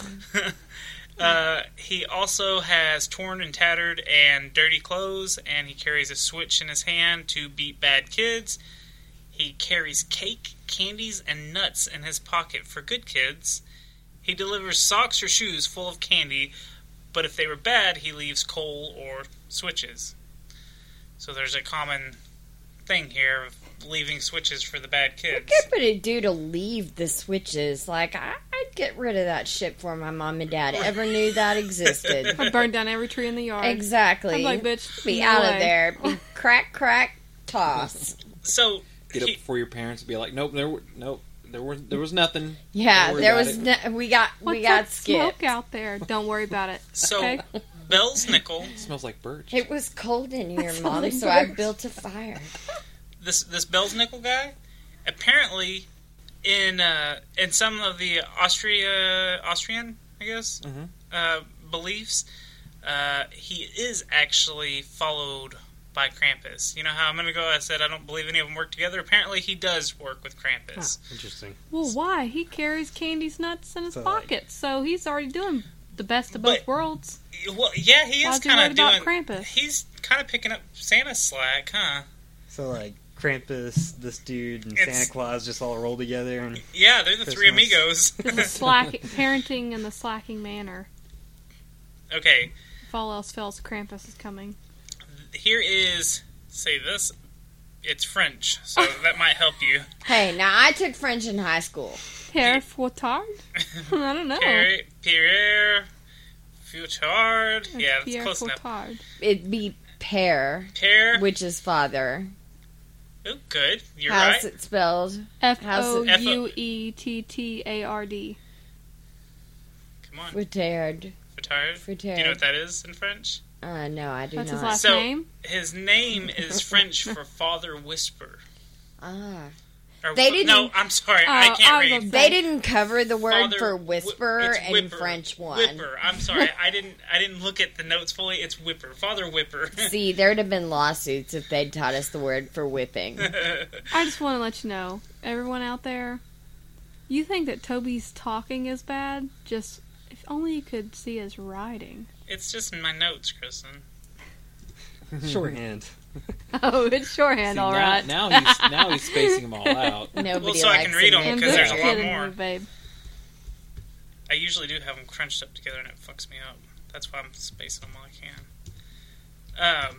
uh, he also has torn and tattered and dirty clothes, and he carries a switch in his hand to beat bad kids. He carries cake, candies, and nuts in his pocket for good kids. He delivers socks or shoes full of candy, but if they were bad, he leaves coal or switches. So there's a common thing here of leaving switches for the bad kids. What would it do to leave the switches? Like, I, I'd get rid of that shit before my mom and dad ever knew that existed. I'd burn down every tree in the yard. Exactly. I'm like, bitch, be no out way. of there. Be crack, crack, toss. So get up before your parents and be like, nope, there, were, nope, there was, there was nothing. Yeah, Don't worry there about was. it. No, we got, What's we got that skipped. smoke out there? Don't worry about it. So, okay? Bell's Nickel. It smells like birch. It was cold in here, That's Mom, all so it I works. built a fire. This this Bell's Nickel guy, apparently, in uh, in some of the Austria Austrian, I guess, Mm-hmm. uh, beliefs, uh, he is actually followed by Krampus. You know how a minute ago I said I don't believe any of them work together? Apparently he does work with Krampus. Interesting. Well, why? He carries candies, nuts in his So, like- pocket, so he's already doing the best of both But- worlds. Well, yeah, he is Why'd you kind worry of doing... about Krampus? He's kind of picking up Santa's slack, huh? So like Krampus, this dude, and It's- Santa Claus just all roll together. And Yeah, they're the three Christmas. amigos. It's the slack parenting in the slacking manner. Okay, If all else fails, Krampus is coming. here is... Say this. It's French, so that might help you. Hey, now I took French in high school. Pierre Fouettard? I don't know. Pierre, Pierre Fouettard. It's Yeah, that's Pierre close enough. Fouettard. It'd be Pear, Pierre. which is father. Oh, good. You're How's right. it spelled? F How's O it? U E T T A R D. Come on. Fouettard. Fouettard. Do you know what that is in French? Uh, no, I do That's not. his last so, name? his name is French for Father Whisper. Ah. Or, They didn't- No, I'm sorry. Uh, I I can't was read. gonna They didn't cover the word Father for Whi- whisper it's in whipper. French one. Whipper. I'm sorry. I didn't. I didn't look at the notes fully. It's Whipper. Father Whipper. See, there'd have been lawsuits if they'd taught us the word for whipping. I just want to let you know, everyone out there, you think that Toby's talking is bad? Just, if only you could see his writing. It's just in my notes, Kristen. shorthand. Oh, it's shorthand, See, all now, right. now he's now he's spacing them all out. Nobody Well, so I likes can read a 'em, nitpick. because there's a lot kidding more. you, babe. I usually do have them crunched up together, and it fucks me up. That's why I'm spacing them all I can. Um,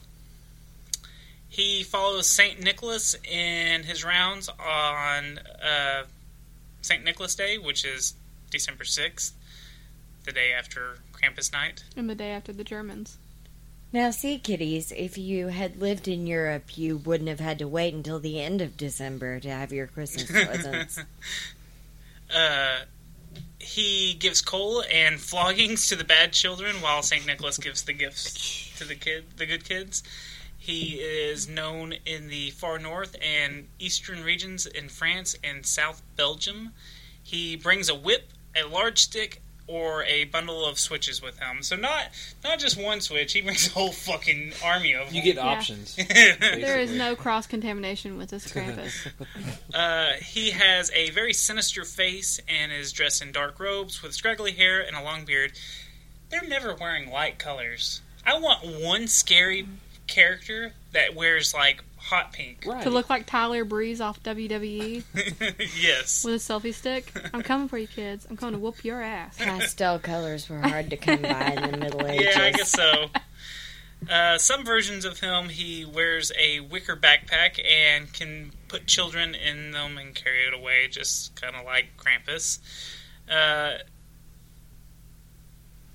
he follows Saint Nicholas in his rounds on uh, Saint Nicholas Day, which is December sixth, the day after Krampus Night. And the day after the Germans. Now, see, kiddies, if you had lived in Europe, you wouldn't have had to wait until the end of December to have your Christmas presents. Uh, he gives coal and floggings to the bad children, while Saint Nicholas gives the gifts to the kid, the good kids. He is known in the far north and eastern regions in France and South Belgium. He brings a whip, a large stick, or a bundle of switches with him. So not not just one switch. He brings a whole fucking army of them. You get Yeah. options. There is no cross-contamination with this Krampus. Uh, he has a very sinister face and is dressed in dark robes with scraggly hair and a long beard. They're never wearing light colors. I want one scary character that wears, like, hot pink. Right. To look like Tyler Breeze off W W E Yes. with a selfie stick. I'm coming for you, kids. I'm coming to whoop your ass. Pastel colors were hard to come by in the Middle Ages. Yeah, I guess so. Uh, some versions of him, he wears a wicker backpack and can put children in them and carry it away, just kind of like Krampus. Uh,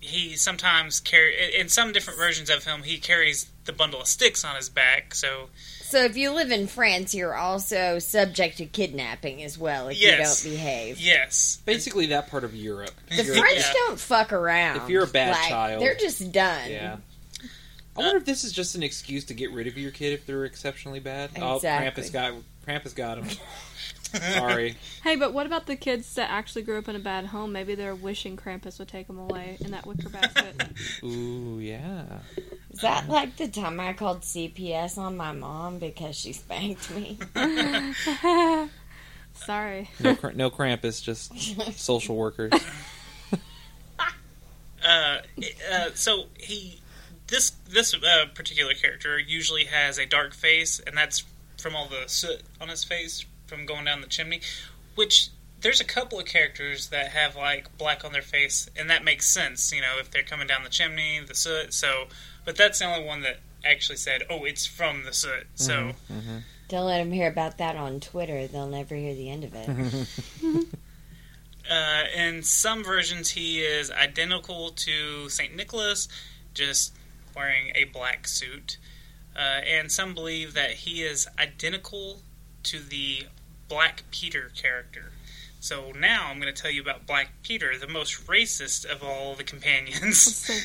he sometimes carry in some different versions of him. He carries the bundle of sticks on his back. So, so if you live in France, you're also subject to kidnapping as well if yes. you don't behave. Yes, basically that part of Europe. The French yeah. don't fuck around. If you're a bad like, child, they're just done. Yeah. I wonder if this is just an excuse to get rid of your kid if they're exceptionally bad. Exactly. Oh, Krampus got Krampus got him. Sorry. Hey, but what about the kids that actually grew up in a bad home? Maybe they're wishing Krampus would take them away in that wicker basket. Ooh, yeah. Is that like the time I called C P S on my mom because she spanked me? Sorry. No, no Krampus, just social workers. uh, uh, so he, this this uh, particular character usually has a dark face, and that's from all the soot on his face from going down the chimney, which there's a couple of characters that have like black on their face, and that makes sense, you know, if they're coming down the chimney, the soot. So, but that's the only one that actually said, "Oh, it's from the soot." So, mm-hmm, mm-hmm. Don't let them hear about that on Twitter. They'll never hear the end of it. uh, in some versions, he is identical to Saint Nicholas, just wearing a black suit. Uh, and some believe that he is identical to the Black Peter character. So now I'm going to tell you about Black Peter, the most racist of all the companions.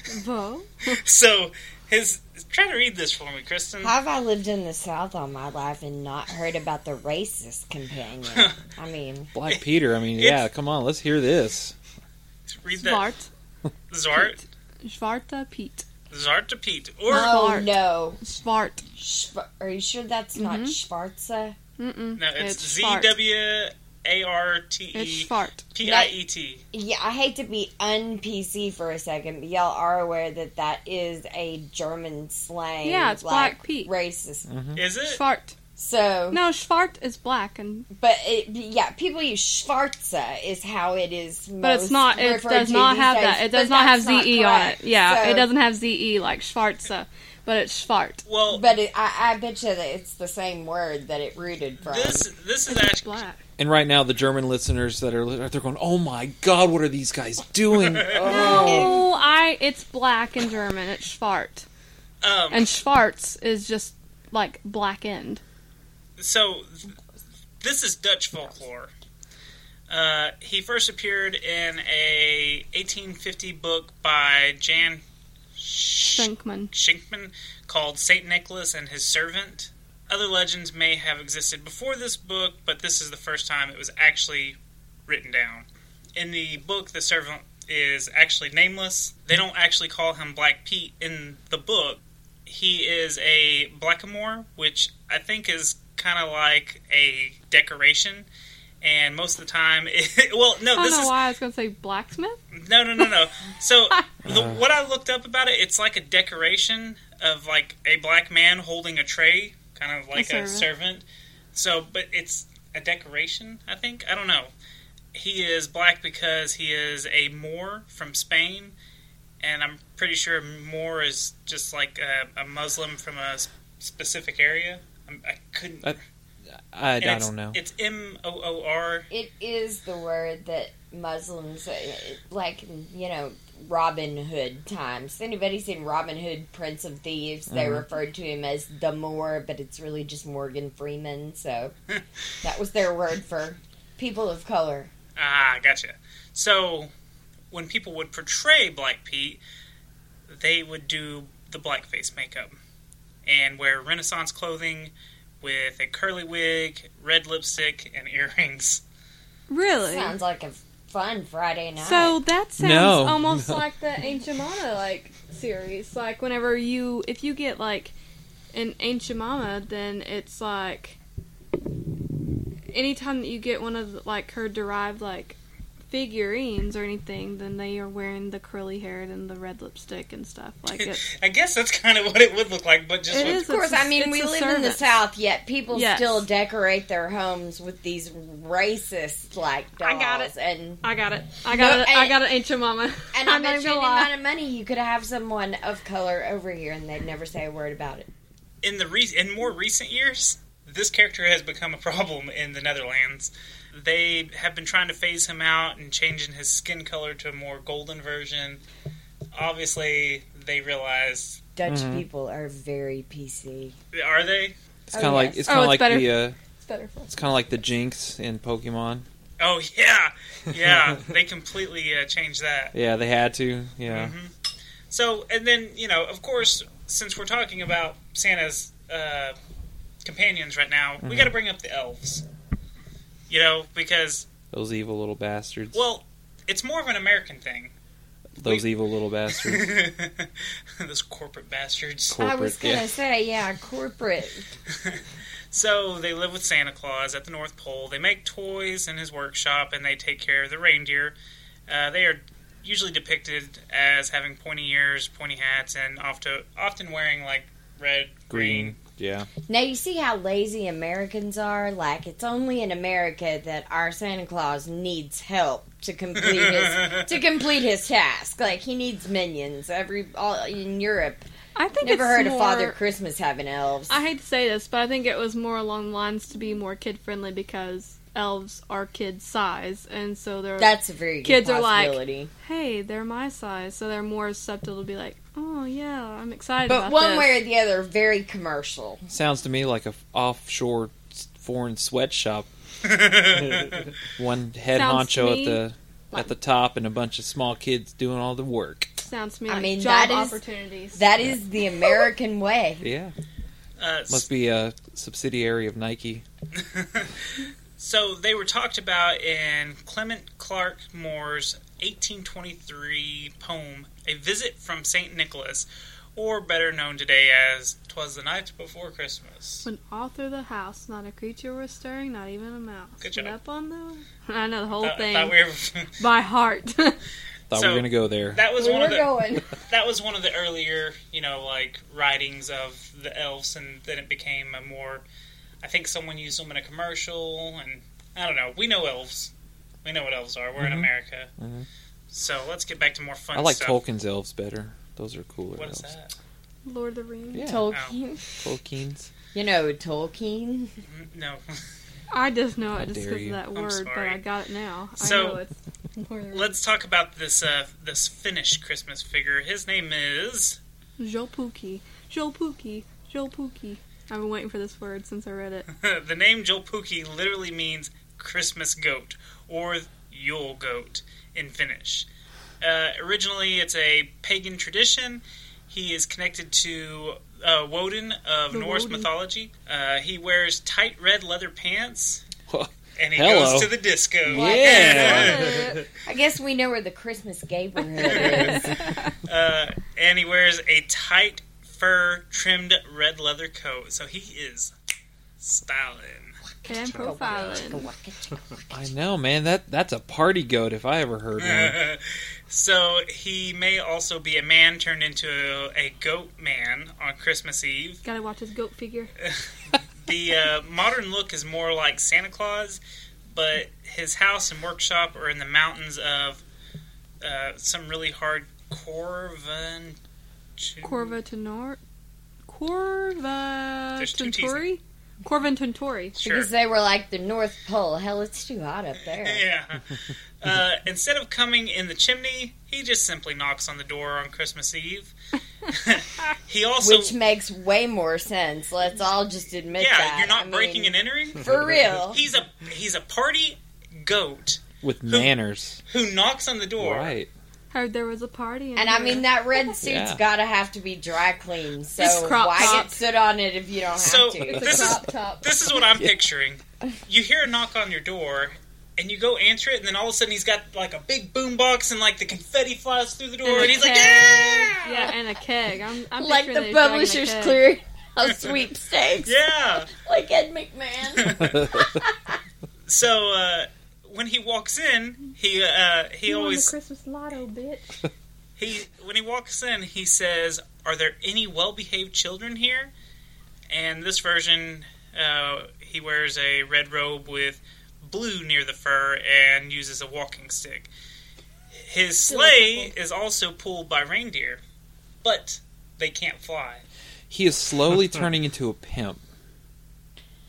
So his try to read this for me, Kristen. How have I lived in the South all my life and not heard about the racist companion? I mean, Black Peter. I mean, yeah. Come on, let's hear this. Read that. Zwart. Zwart. Zwarte Piet. Zwarte Piet. Or oh Zwart. no, Zwart. Schv- Are you sure that's mm-hmm. not Schwarze? Mm-mm. No, it's, it's Z W A R T E It's Schwart. P I E T. Yeah, I hate to be un-P C for a second, but y'all are aware that that is a German slang. Yeah, it's like, Black Pete. Racist. Mm-hmm. Is it? Schwart. So no, Schwart is black, and but it, yeah, people use Schwarze is how it is. Most but it's not. It referred does to not these have days, that. It does but not have that's Z E not on correct. it. Yeah, So- it doesn't have Z E like Schwarze, but it's Schwart. Well, But it, I, I bet you that it's the same word that it rooted from. this this is It's actually black. And right now, the German listeners that are they're going, "Oh my God, what are these guys doing?" Oh. No, I. It's black in German. It's Schwart, um, and Schwarz is just like blackened. So, th- this is Dutch folklore. Uh, he first appeared in a eighteen fifty book by Jan Schenkman. Schenkman called Saint Nicholas and His Servant. Other legends may have existed before this book, but this is the first time it was actually written down. In the book, the servant is actually nameless. They don't actually call him Black Pete in the book. He is a blackamoor, which I think is kind of like a decoration. And most of the time, it, well, no, I don't this know is why I was going to say blacksmith. no, no, no, no. So the, what I looked up about it, it's like a decoration of like a black man holding a tray, kind of like A a servant. servant. So, but it's a decoration, I think. I don't know. He is black because he is a Moor from Spain, and I'm pretty sure Moor is just like a, a Muslim from a s- specific area. I'm, I couldn't. I, I, I and it's- don't know. It's M O O R. It is the word that Muslims, uh, like, you know, Robin Hood times. If anybody's seen Robin Hood, Prince of Thieves, they Mhm. referred to him as the Moor, but it's really just Morgan Freeman, so that was their word for people of color. Ah, gotcha. So, when people would portray Black Pete, they would do the blackface makeup and wear Renaissance clothing with a curly wig, red lipstick, and earrings. Really? Sounds like a fun Friday night. So that sounds No. almost No. like the Ancient Mama like series. Like whenever you, if you get like an Ancient Mama, then it's like anytime that you get one of the, like her derived like figurines or anything, then they are wearing the curly hair and the red lipstick and stuff. Like it. I guess that's kind of what it would look like, but just It with is. Of course, It's a- I mean, it's we a live in the servant. South, yet people Yes. still decorate their homes with these racist, like, dolls. I got it. And, I got it. I got No, it. I and- got an Ancient Mama. and I I'm not bet even you the gonna lie. amount of money you could have someone of color over here and they'd never say a word about it. in the re- in more recent years, this character has become a problem in the Netherlands. They have been trying to phase him out and changing his skin color to a more golden version. obviously they realized Dutch Mhm. people are very P C. Are they? It's kind of Oh, like yes. it's Oh, kind of it's like better. the uh, It's better for us. it's kind of like the Jinx in Pokemon. Oh yeah, yeah. They completely uh, changed that. Yeah, they had to. Yeah. hmm So, and then you know, of course, since we're talking about Santa's uh, companions right now, we Mhm. got to bring up the elves. You know, because Those evil little bastards. well, it's more of an American thing. Those evil little bastards. Those corporate bastards. I was Corporate, gonna yeah. say, yeah, corporate. So they live with Santa Claus at the North Pole. They make toys in his workshop, and they take care of the reindeer. Uh, they are usually depicted as having pointy ears, pointy hats, and often often wearing like red, green. Green. Yeah. Now you see how lazy Americans are. Like it's only in America that our Santa Claus needs help to complete his to complete his task. Like he needs minions. Every all in Europe. I think Never it's heard more, of Father Christmas having elves. I hate to say this, but I think it was more along the lines to be more kid friendly because elves are kid size, and so they're That's a very good kids are like, possibility. hey, they're my size, so they're more susceptible to be like, oh yeah, I'm excited. But about one this. way or the other, very commercial. Sounds to me like a f- offshore s- foreign sweatshop. One head Sounds to honcho me at the at the top, and a bunch of small kids doing all the work. Sounds to me I like mean, job that is- opportunities. That is the American way. Yeah. Uh, Must be a subsidiary of Nike. So they were talked about in Clement Clark Moore's eighteen twenty-three poem, A Visit from Saint Nicholas, or better known today as "'Twas the Night Before Christmas." When all through the house, not a creature was stirring, not even a mouse. Good But job. up on the, I know the whole Thought- thing thought we were- by heart. Thought So, we were gonna go there. That was We one were of the going. that was one of the earlier, you know, like writings of the elves, and then it became a more. I think someone used them in a commercial, and I don't know. We know elves. We know what elves are. We're in Mhm. America, Mhm. so let's get back to more fun. I like stuff. Tolkien's elves better. Those are cooler. What is elves. that? Lord of the Rings. Yeah. Tolkien. Tolkien's. You know Tolkien. Mm, No. I just know How it just dare because of you. that I'm word, but sorry. I got it now. So, I know it's Lord of the Rings. Let's talk about this uh, this Finnish Christmas figure. His name is Jolpuki. Jolpuki. Jolpuki. I've been waiting for this word since I read it. the name Jolpuki literally means Christmas goat or Yule goat in Finnish. Uh, originally, it's a pagan tradition. He is connected to uh, Woden of The Norse Woden. mythology. Uh, he wears tight red leather pants, and he Hello. goes to the disco. Yeah. I guess we know where the Christmas neighborhood is. uh, and he wears a tight fur trimmed red leather coat. So he is styling. And profiling. I know, man. That that's a party goat if I ever heard one. So he may also be a man turned into a, a goat man on Christmas Eve. Gotta watch his goat figure. The uh, modern look is more like Santa Claus, but his house and workshop are in the mountains of uh, some really hard Corvan. Corva Tenor. Corva There's two T's in Tentori? Corvin Tentori. Sure. Because they were like the North Pole. Hell, it's too hot up there. Yeah. Uh, instead of coming in the chimney, he just simply knocks on the door on Christmas Eve. He also, Which makes way more sense. Let's all just admit yeah, that. you're not I mean, breaking and entering. For real. He's a he's a party goat With manners. who knocks on the door. Right. Heard there was a party. In And I here. mean, that red suit's Yeah. gotta have to be dry cleaned. So This crop why top. get stood on it if you don't have So to? It's a this is crop top. this is what I'm picturing. You hear a knock on your door, and you go answer it, and then all of a sudden he's got like a big boombox, and like the confetti flies through the door, And and, a he's like, keg. "Yeah, Yeah, and a keg. I'm, I'm Like picturing the that he's dragging a Publishers keg. Clearinghouse sweepstakes. yeah." Like Ed McMahon. So uh, when he walks in, he uh, he You won always the Christmas lotto, bitch. he when he walks in, he says, "Are there any well-behaved children here?" And this version, uh, he wears a red robe with blue near the fur and uses a walking stick. His sleigh is also pulled by reindeer, but they can't fly. He is slowly turning into a pimp.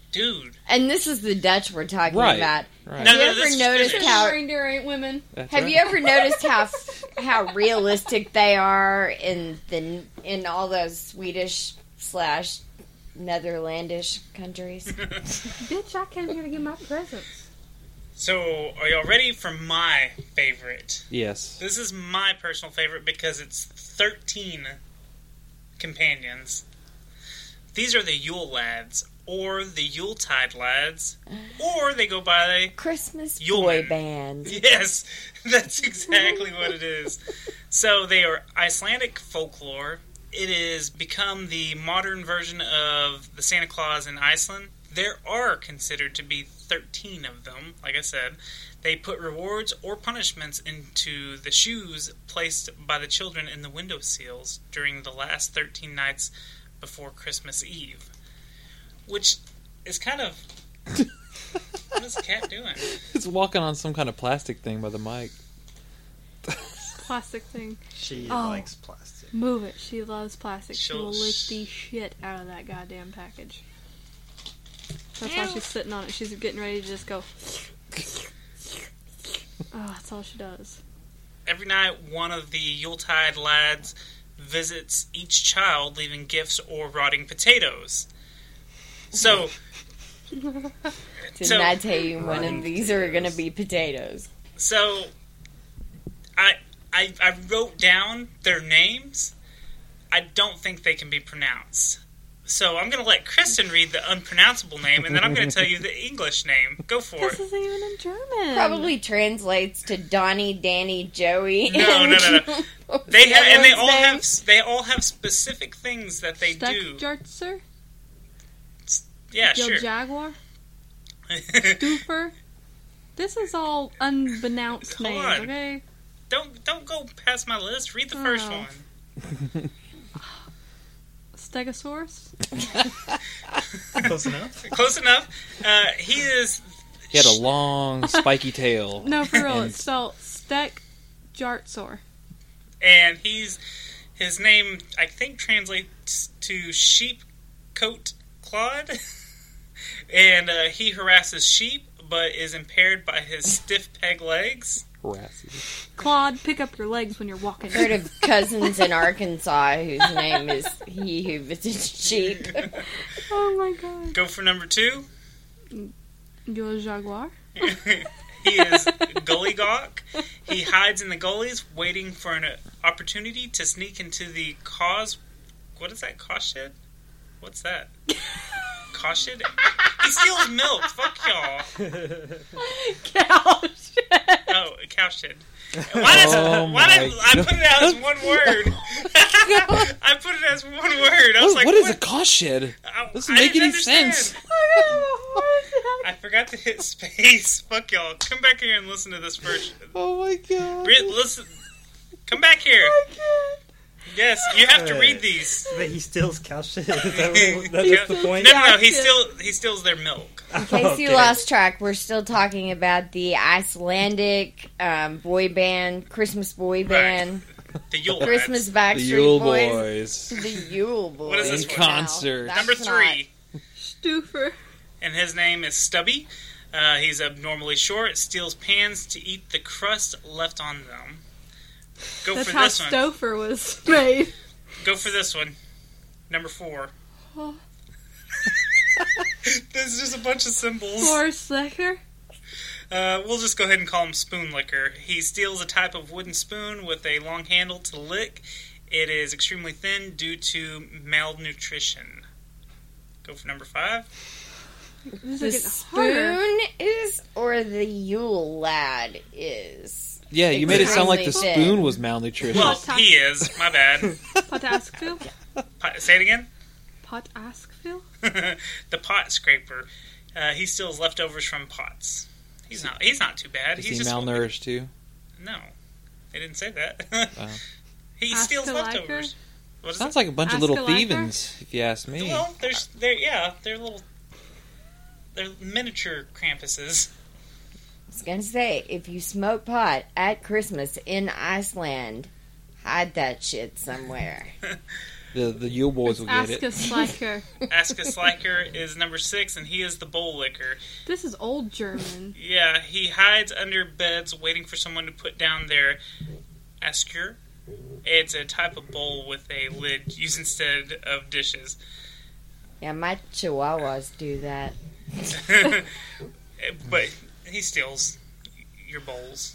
Dude. And this is the Dutch we're talking Right, about. right. Have No, you no, ever this is noticed Finnish. how Reindeer ain't women. That's Have right. you ever noticed how how realistic they are in the in all those Swedish slash Netherlandish countries? Bitch, I came here to get my presents. So, are y'all ready for my favorite? Yes. This is my personal favorite because it's thirteen companions. These are the Yule lads, or the Yuletide lads, or they go by Christmas Yulemen. boy band. Yes, that's exactly what it is. So they are Icelandic folklore. It has become the modern version of the Santa Claus in Iceland. There are considered to be thirteen of them, like I said. They put rewards or punishments into the shoes placed by the children in the window sills during the last thirteen nights before Christmas Eve. Which is kind of... What is the cat doing? It's walking on some kind of plastic thing by the mic. Plastic thing. She Oh. likes plastic. Move it. She loves plastic. She She'll will lick sh- the shit out of that goddamn package. That's why she's sitting on it. She's getting ready to just go. Oh, that's all she does. Every night, one of the Yuletide lads visits each child, leaving gifts or rotting potatoes. So, Didn't So- I tell you one of these are going to be potatoes? so I, I I wrote down their names. I don't think they can be pronounced. So I'm going to let Kristen read the unpronounceable name, and then I'm going to tell you the English name. Go for This it. isn't even in German. Probably translates to Donnie, Danny, Joey. No, and no, no, no. They the have, other and they one's all name? have they all have specific things that they do. Steckjartser? Yeah, Yo sure. Jaguar? Stuffer? This is all unbeknownst Hold names, on. okay? Don't don't go past my list. Read the first Oh. one. Stegosaurus? Close enough. Close enough. Uh, he is. He had a long, spiky tail. No, for real, And it's spelled Steckjartser. And he's his name. I think translates to sheep coat clod. And uh, he harasses sheep, but is impaired by his stiff peg legs. harassy. Claude, pick up your legs when you're walking. Heard of cousins in Arkansas whose name is He Who Visits Sheep. Oh my god. Go for number two. Yo Jaguar? He is Gullygawk. He hides in the gullies, waiting for an opportunity to sneak into the cause. What is that? Cow shed? What's that? Cow shed? He steals milk. Fuck y'all. Cow shed. Oh, a cow shed. Why does Oh why did my I put it out as one word? I put it as one word. I was What, like, what is what? a cow shed? I, Doesn't I make didn't any understand. sense. I forgot to hit space. Fuck y'all. Come back here and listen to this first. Oh my god. Read, listen. Come back here. Yes, you have to read these. That he steals cow shit. Is that, what, that, that's the point? No, no, no. He still he steals their milk. In case you Okay. lost track, we're still talking about the Icelandic um, boy band, Christmas boy band, The Yule Christmas lads. The Backstreet Yule Boys. Boys. The Yule Boys. What is this In one? concert. That's Number three, Stuffer. and his name is Stubby. Uh, he's abnormally short. Steals pans to eat the crust left on them. Go That's for how this one. Stouffer was made. Go for this one. Number four. Oh. This is just a bunch of symbols. Forrest Lecker. Uh, we'll just go ahead and call him Spoon Licker. He steals a type of wooden spoon with a long handle to lick. It is extremely thin due to malnutrition. Go for number five. This The is getting harder. spoon is, or the Yule lad is. Yeah, you made it sound like the Extremely thin. spoon was malnutritious. Well, he is. My bad. Potaskville? Pot, say it again. Potaskville? The pot scraper. Uh, he steals leftovers from pots. He's not. He's not too bad. Is he's he just malnourished too? No, they didn't say that. Oh. He steals Askaliker? leftovers. What is Sounds it? like a bunch of little Askaliker? thievings, if you ask me. Well, there's they're yeah, they're little, they're miniature Krampuses. I was gonna say, if you smoke pot at Christmas in Iceland, hide that shit somewhere. The the Yule boys will get it. Aska Sliker. Aska Sliker is number six, and he is the bowl licker. This is old German. Yeah, he hides under beds waiting for someone to put down their Asker. It's a type of bowl with a lid used instead of dishes. Yeah, my chihuahuas do that. But he steals your bowls.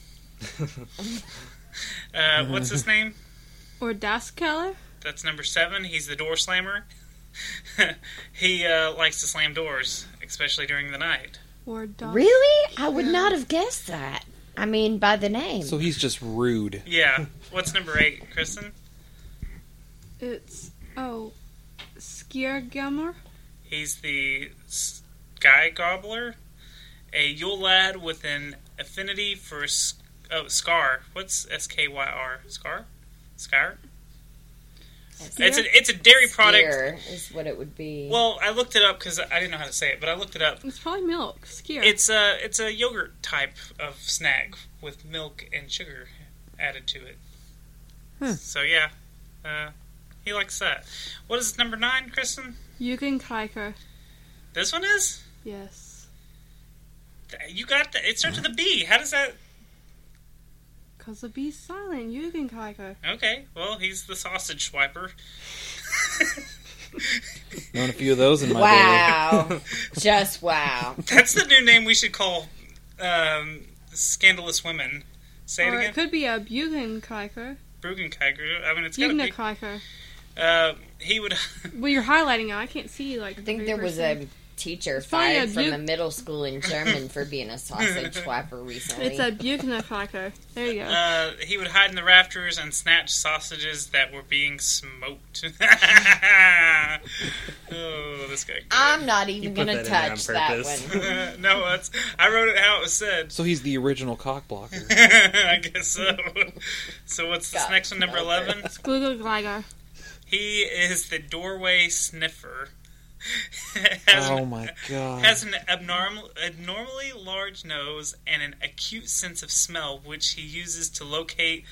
uh, what's his name? Or Daskeller? That's number seven. He's the door slammer. He uh, likes to slam doors, especially during the night. Or Das- Really? I would not have guessed that. I mean, by the name. So he's just rude. Yeah. What's number eight, Kristen? It's, oh, Skiergammer? He's the Sky Gobbler, a Yule lad with an affinity for oh, Scar. What's S K Y R? Scar? Scar? It's a it's a dairy product. Skier is what it would be. Well, I looked it up because I didn't know how to say it, but I looked it up. It's probably milk. Skier. It's a it's a yogurt type of snack with milk and sugar added to it. Hmm. So yeah, uh, he likes that. What is number nine, Kristen? Jugendkriker. This one is? Yes. You got that? It starts with a B. How does that? Because the B's silent. Jugendkriker. Okay, well, he's the sausage swiper. Known a few of those in my wow. day. Just wow. That's the new name we should call um, scandalous women. Say it Or again. it could be a Bugenkriker. Brugenkiger. I mean, it's got to be. Jugendkriker. Uh, he would. Well, you're highlighting it. I can't see, like, I think there was a teacher probably fired a from bu- a middle school in German for being a sausage swapper recently. It's a Bugenkriker. There you go. Uh, he would hide in the rafters and snatch sausages that were being smoked. Oh, this guy. I'm not even You going put to that in touch there on that purpose. one. No, that's I wrote it how it was said. So he's the original cock blocker. I guess so. So what's this God, next one? Number eleven. Sklugelgliger. He is the doorway sniffer. has Oh an, my god. Has an abnormal, abnormally large nose and an acute sense of smell, which he uses to locate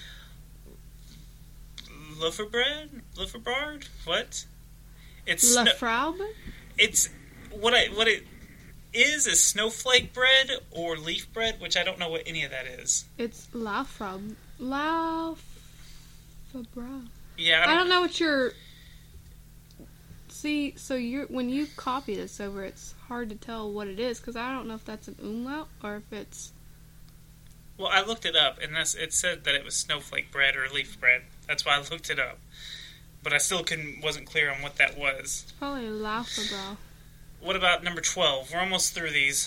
Lufferbread? Lufferbard? What? It's sno- Lafraube? it's what I what it is is snowflake bread or leaf bread, which I don't know what any of that is. It's Lafraube. Lafabra. Yeah, I I don't, don't know what you're... See, so you when you copy this over, it's hard to tell what it is, because I don't know if that's an umlaut or if it's... Well, I looked it up, and that's, it said that it was snowflake bread or leaf bread. That's why I looked it up. But I still couldn't wasn't clear on what that was. It's probably Lafabra. What about number twelve? We're almost through these.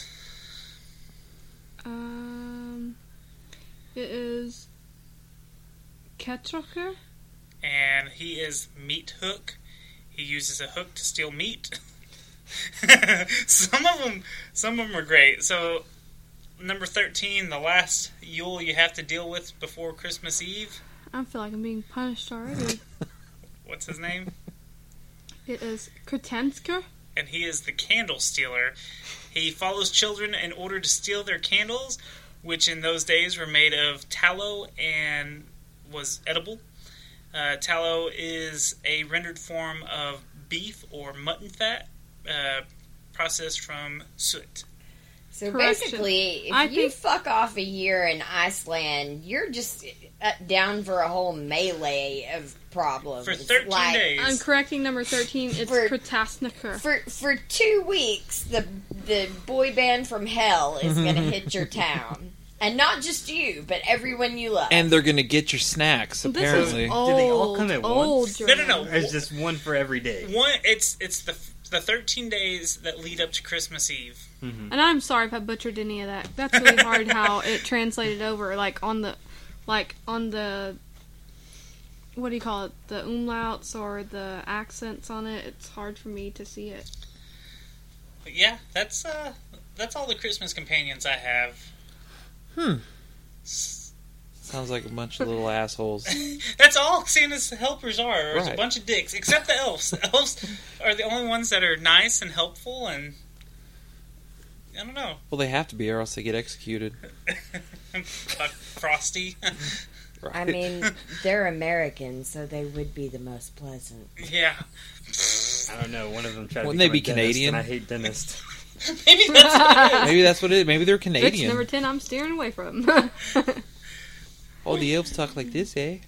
Um, it is Ketroker. And he is Meat Hook. He uses a hook to steal meat. some of them, some of them are great. So, number thirteen, the last Yule you have to deal with before Christmas Eve. I feel like I'm being punished already. What's his name? It is Kretensker. And he is the candle stealer. He follows children in order to steal their candles, which in those days were made of tallow and was edible. Uh, tallow is a rendered form of beef or mutton fat, uh, processed from soot. So Correction. basically, if I you think- fuck off a year in Iceland, you're just uh, down for a whole melee of problems. For thirteen Like, days. I'm correcting number thirteen. It's For- Kretasniker. For for two weeks, the the boy band from hell is going to hit your town, and not just you, but everyone you love. And they're gonna get your snacks, This is apparently. old, Do they all come at old once? No, no, German. no. Or is just one for every day? One, it's it's the the thirteen days that lead up to Christmas Eve. And I'm sorry if I butchered any of that. That's really hard how it translated over, like on the, like on the, what do you call it? The umlauts or the accents on it. It's hard for me to see it. But yeah, that's uh, that's all the Christmas companions I have. Hmm. Sounds like a bunch of little assholes. That's all Santa's helpers are. There's a Right. bunch of dicks, except the elves. The elves are the only ones that are nice and helpful, and I don't know. Well, they have to be, or else they get executed. Like Frosty. Right. I mean, they're American, so they would be the most pleasant. Yeah. I don't know. One of them tried to Wouldn't they become be a dentist, Canadian? and I hate dentists. Maybe that's what it is. Maybe that's what it is. Maybe they're Switch Canadian. number ten, I'm steering away from. Oh, the elves talk like this, eh?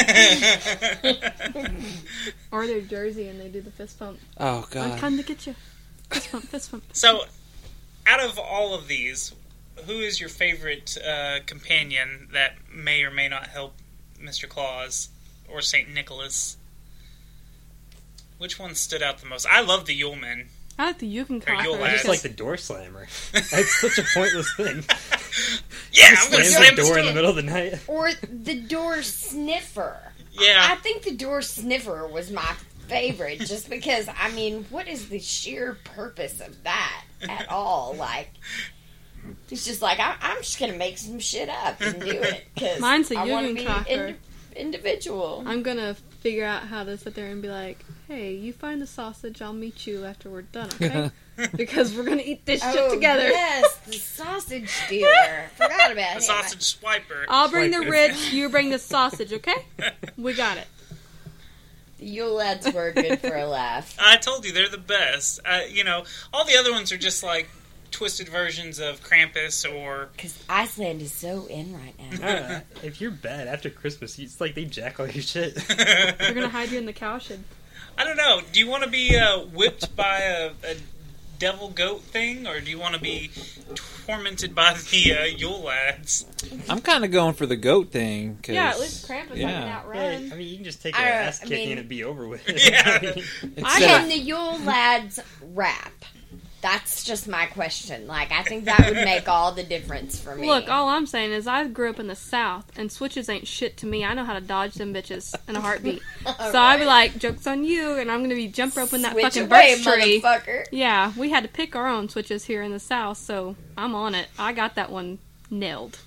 Or they're Jersey and they do the fist pump. Oh, God. I'm coming to get you. Fist pump, fist pump. So, out of all of these, who is your favorite uh, companion that may or may not help Mister Claus or Saint Nicholas? Which one stood out the most? I love the Yule Men. I like the Yule Or Yule I Lads. just like the door slammer. That's such a pointless thing. Yeah, Just I'm gonna slam slam the door in this the middle of the night. Or the door sniffer. Yeah. I think the door sniffer was my favorite, just because, I mean, what is the sheer purpose of that at all? Like, it's just like, I, I'm just going to make some shit up and do it, because Mine's the I want to be Jugendkracher. indi- individual. I'm gonna figure out how to sit there and be like, hey, you find the sausage, I'll meet you after we're done, okay? Because we're gonna eat this shit Oh, together. yes, the sausage dealer. Forgot about The him. sausage swiper. I'll bring the rich, you bring the sausage, okay? We got it. The Yule Lads were good for a laugh. I told you, they're the best. Uh, you know, all the other ones are just like twisted versions of Krampus or... Because Iceland is so in right now. Uh, if you're bad after Christmas, it's like they jack all your shit. They're gonna hide you in the cowshed. I don't know. Do you want to be uh, whipped by a, a devil goat thing, or do you want to be tormented by the uh, Yule Lads? I'm kind of going for the goat thing. Cause, Yeah, at least Krampus yeah. can outrun. Hey, I mean, you can just take I an don't- ass I kicking mean- and it'd be over with. Yeah. I Instead Can of- the Yule Lads rap? That's just my question. Like, I think that would make all the difference for me. Look, all I'm saying is I grew up in the South, and switches ain't shit to me. I know how to dodge them bitches in a heartbeat. So I'd be like, joke's on you, and I'm going to be jump roping that Switch fucking away, birch tree. motherfucker. Yeah, we had to pick our own switches here in the South, so I'm on it. I got that one nailed.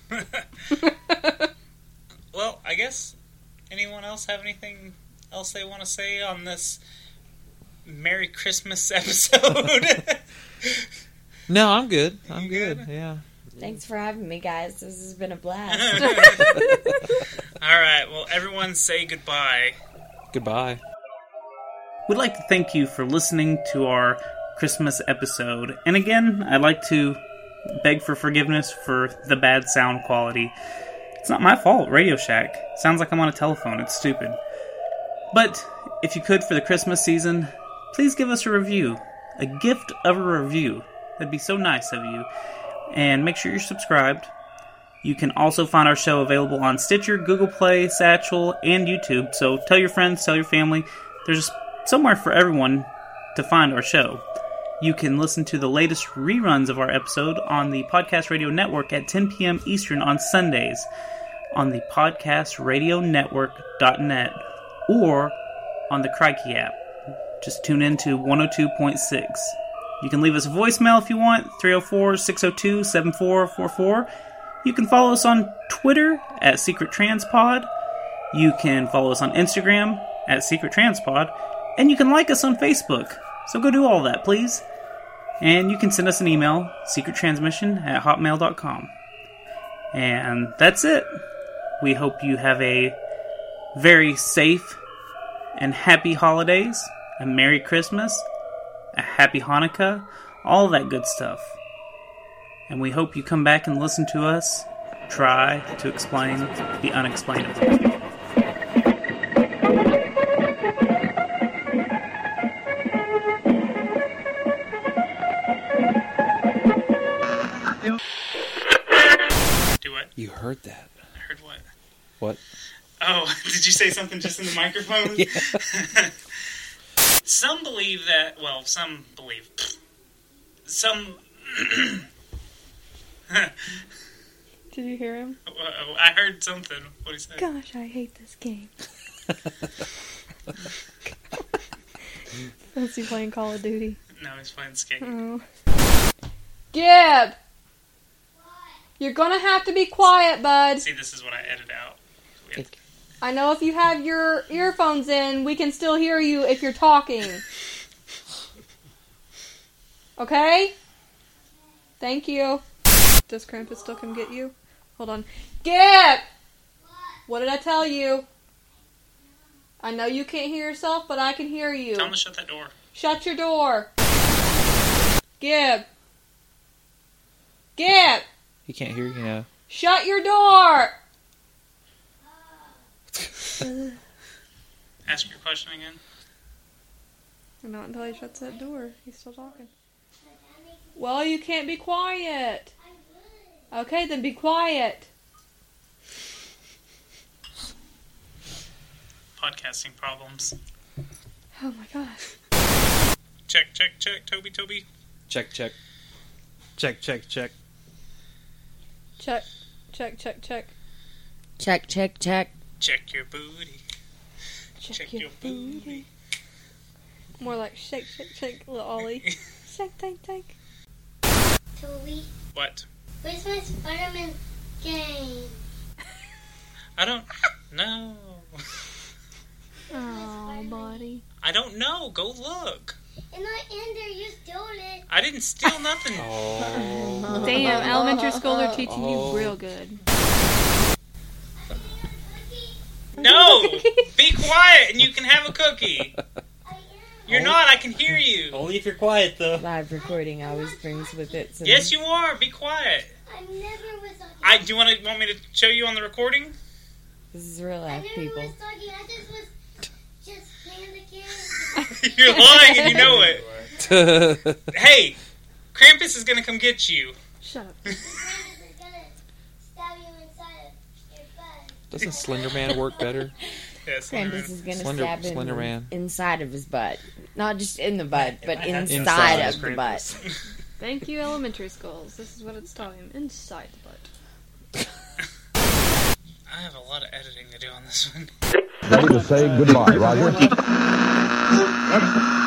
Well, I guess anyone else have anything else they want to say on this Merry Christmas episode? No, I'm good. I'm good. Yeah. Thanks for having me, guys. This has been a blast. All right, well, everyone say goodbye. Goodbye. We'd like to thank you for listening to our Christmas episode. And again, I'd like to beg for forgiveness for the bad sound quality. It's not my fault, Radio Shack. Sounds like I'm on a telephone. It's stupid. But if you could, for the Christmas season, please give us a review. A gift of a review. That'd be so nice of you. And make sure you're subscribed. You can also find our show available on Stitcher, Google Play, Satchel, and YouTube. So tell your friends, tell your family. There's somewhere for everyone to find our show. You can listen to the latest reruns of our episode on the Podcast Radio Network at ten p.m. Eastern on Sundays on the podcast radio network dot net or on the Crikey app. Just tune in to one oh two point six. You can leave us a voicemail if you want, three oh four, six oh two, seven four four four. You can follow us on Twitter at Secret Transpod. You can follow us on Instagram at Secret Transpod. And you can like us on Facebook. So go do all that, please. And you can send us an email, secrettransmission at hotmail dot com. And that's it. We hope you have a very safe and happy holidays, a Merry Christmas, a Happy Hanukkah, all that good stuff. And we hope you come back and listen to us try to explain the unexplainable. Do what? You heard that. I heard what? What? Oh, did you say something just in the microphone? Yeah. Some believe that, well, some believe. Some. Did you hear him? I heard something. What did he say? Gosh, I hate this game. Is he playing Call of Duty? No, he's playing skate. Oh. Gib! You're gonna have to be quiet, bud. See, this is what I edit out. We have- I know if you have your earphones in, we can still hear you if you're talking. Okay? Thank you. Does Krampus still come get you? Hold on. Gib! What did I tell you? I know you can't hear yourself, but I can hear you. Tell him to shut that door. Shut your door. Gib. Gib. He can't hear you now. Shut your door. Ask your question again. Not until he shuts that door. He's still talking. Well, you can't be quiet. Okay, then be quiet. Podcasting problems. Oh my gosh. Check, check, check. Toby, Toby. Check, check. Check, check, check. Check, check, check, check. Check, check, check. Check your booty. Check, Check your, your booty. booty. More like shake, shake, shake, little Ollie. Shake, take, take. Toby, What? where's my Spider-Man game? I don't know. Oh, buddy. I don't know. Go look. And not in there, you stole it. I didn't steal nothing. Oh. Damn, elementary school, they're teaching Oh. you real good. No! Be quiet and you can have a cookie. You're not. I can hear you. Only if you're quiet, though. Live recording always brings with it some... Yes, you are. Be quiet. I never was talking. I do you want to want me to show you on the recording? This is real I life, never people. was talking. I just was just playing the game. You're lying and you know it. Hey, Krampus is gonna come get you. Shut up. Krampus is gonna stab you inside of your butt. Doesn't Slender Man work better? Yes, Krampus is going to Slender- stab him Slender Man. inside of his butt. Not just in the butt, but inside, Inside. of the butt. Thank you, elementary schools. This is what it's talking. Inside the butt. I have a lot of editing to do on this one. Ready to say goodbye, Roger.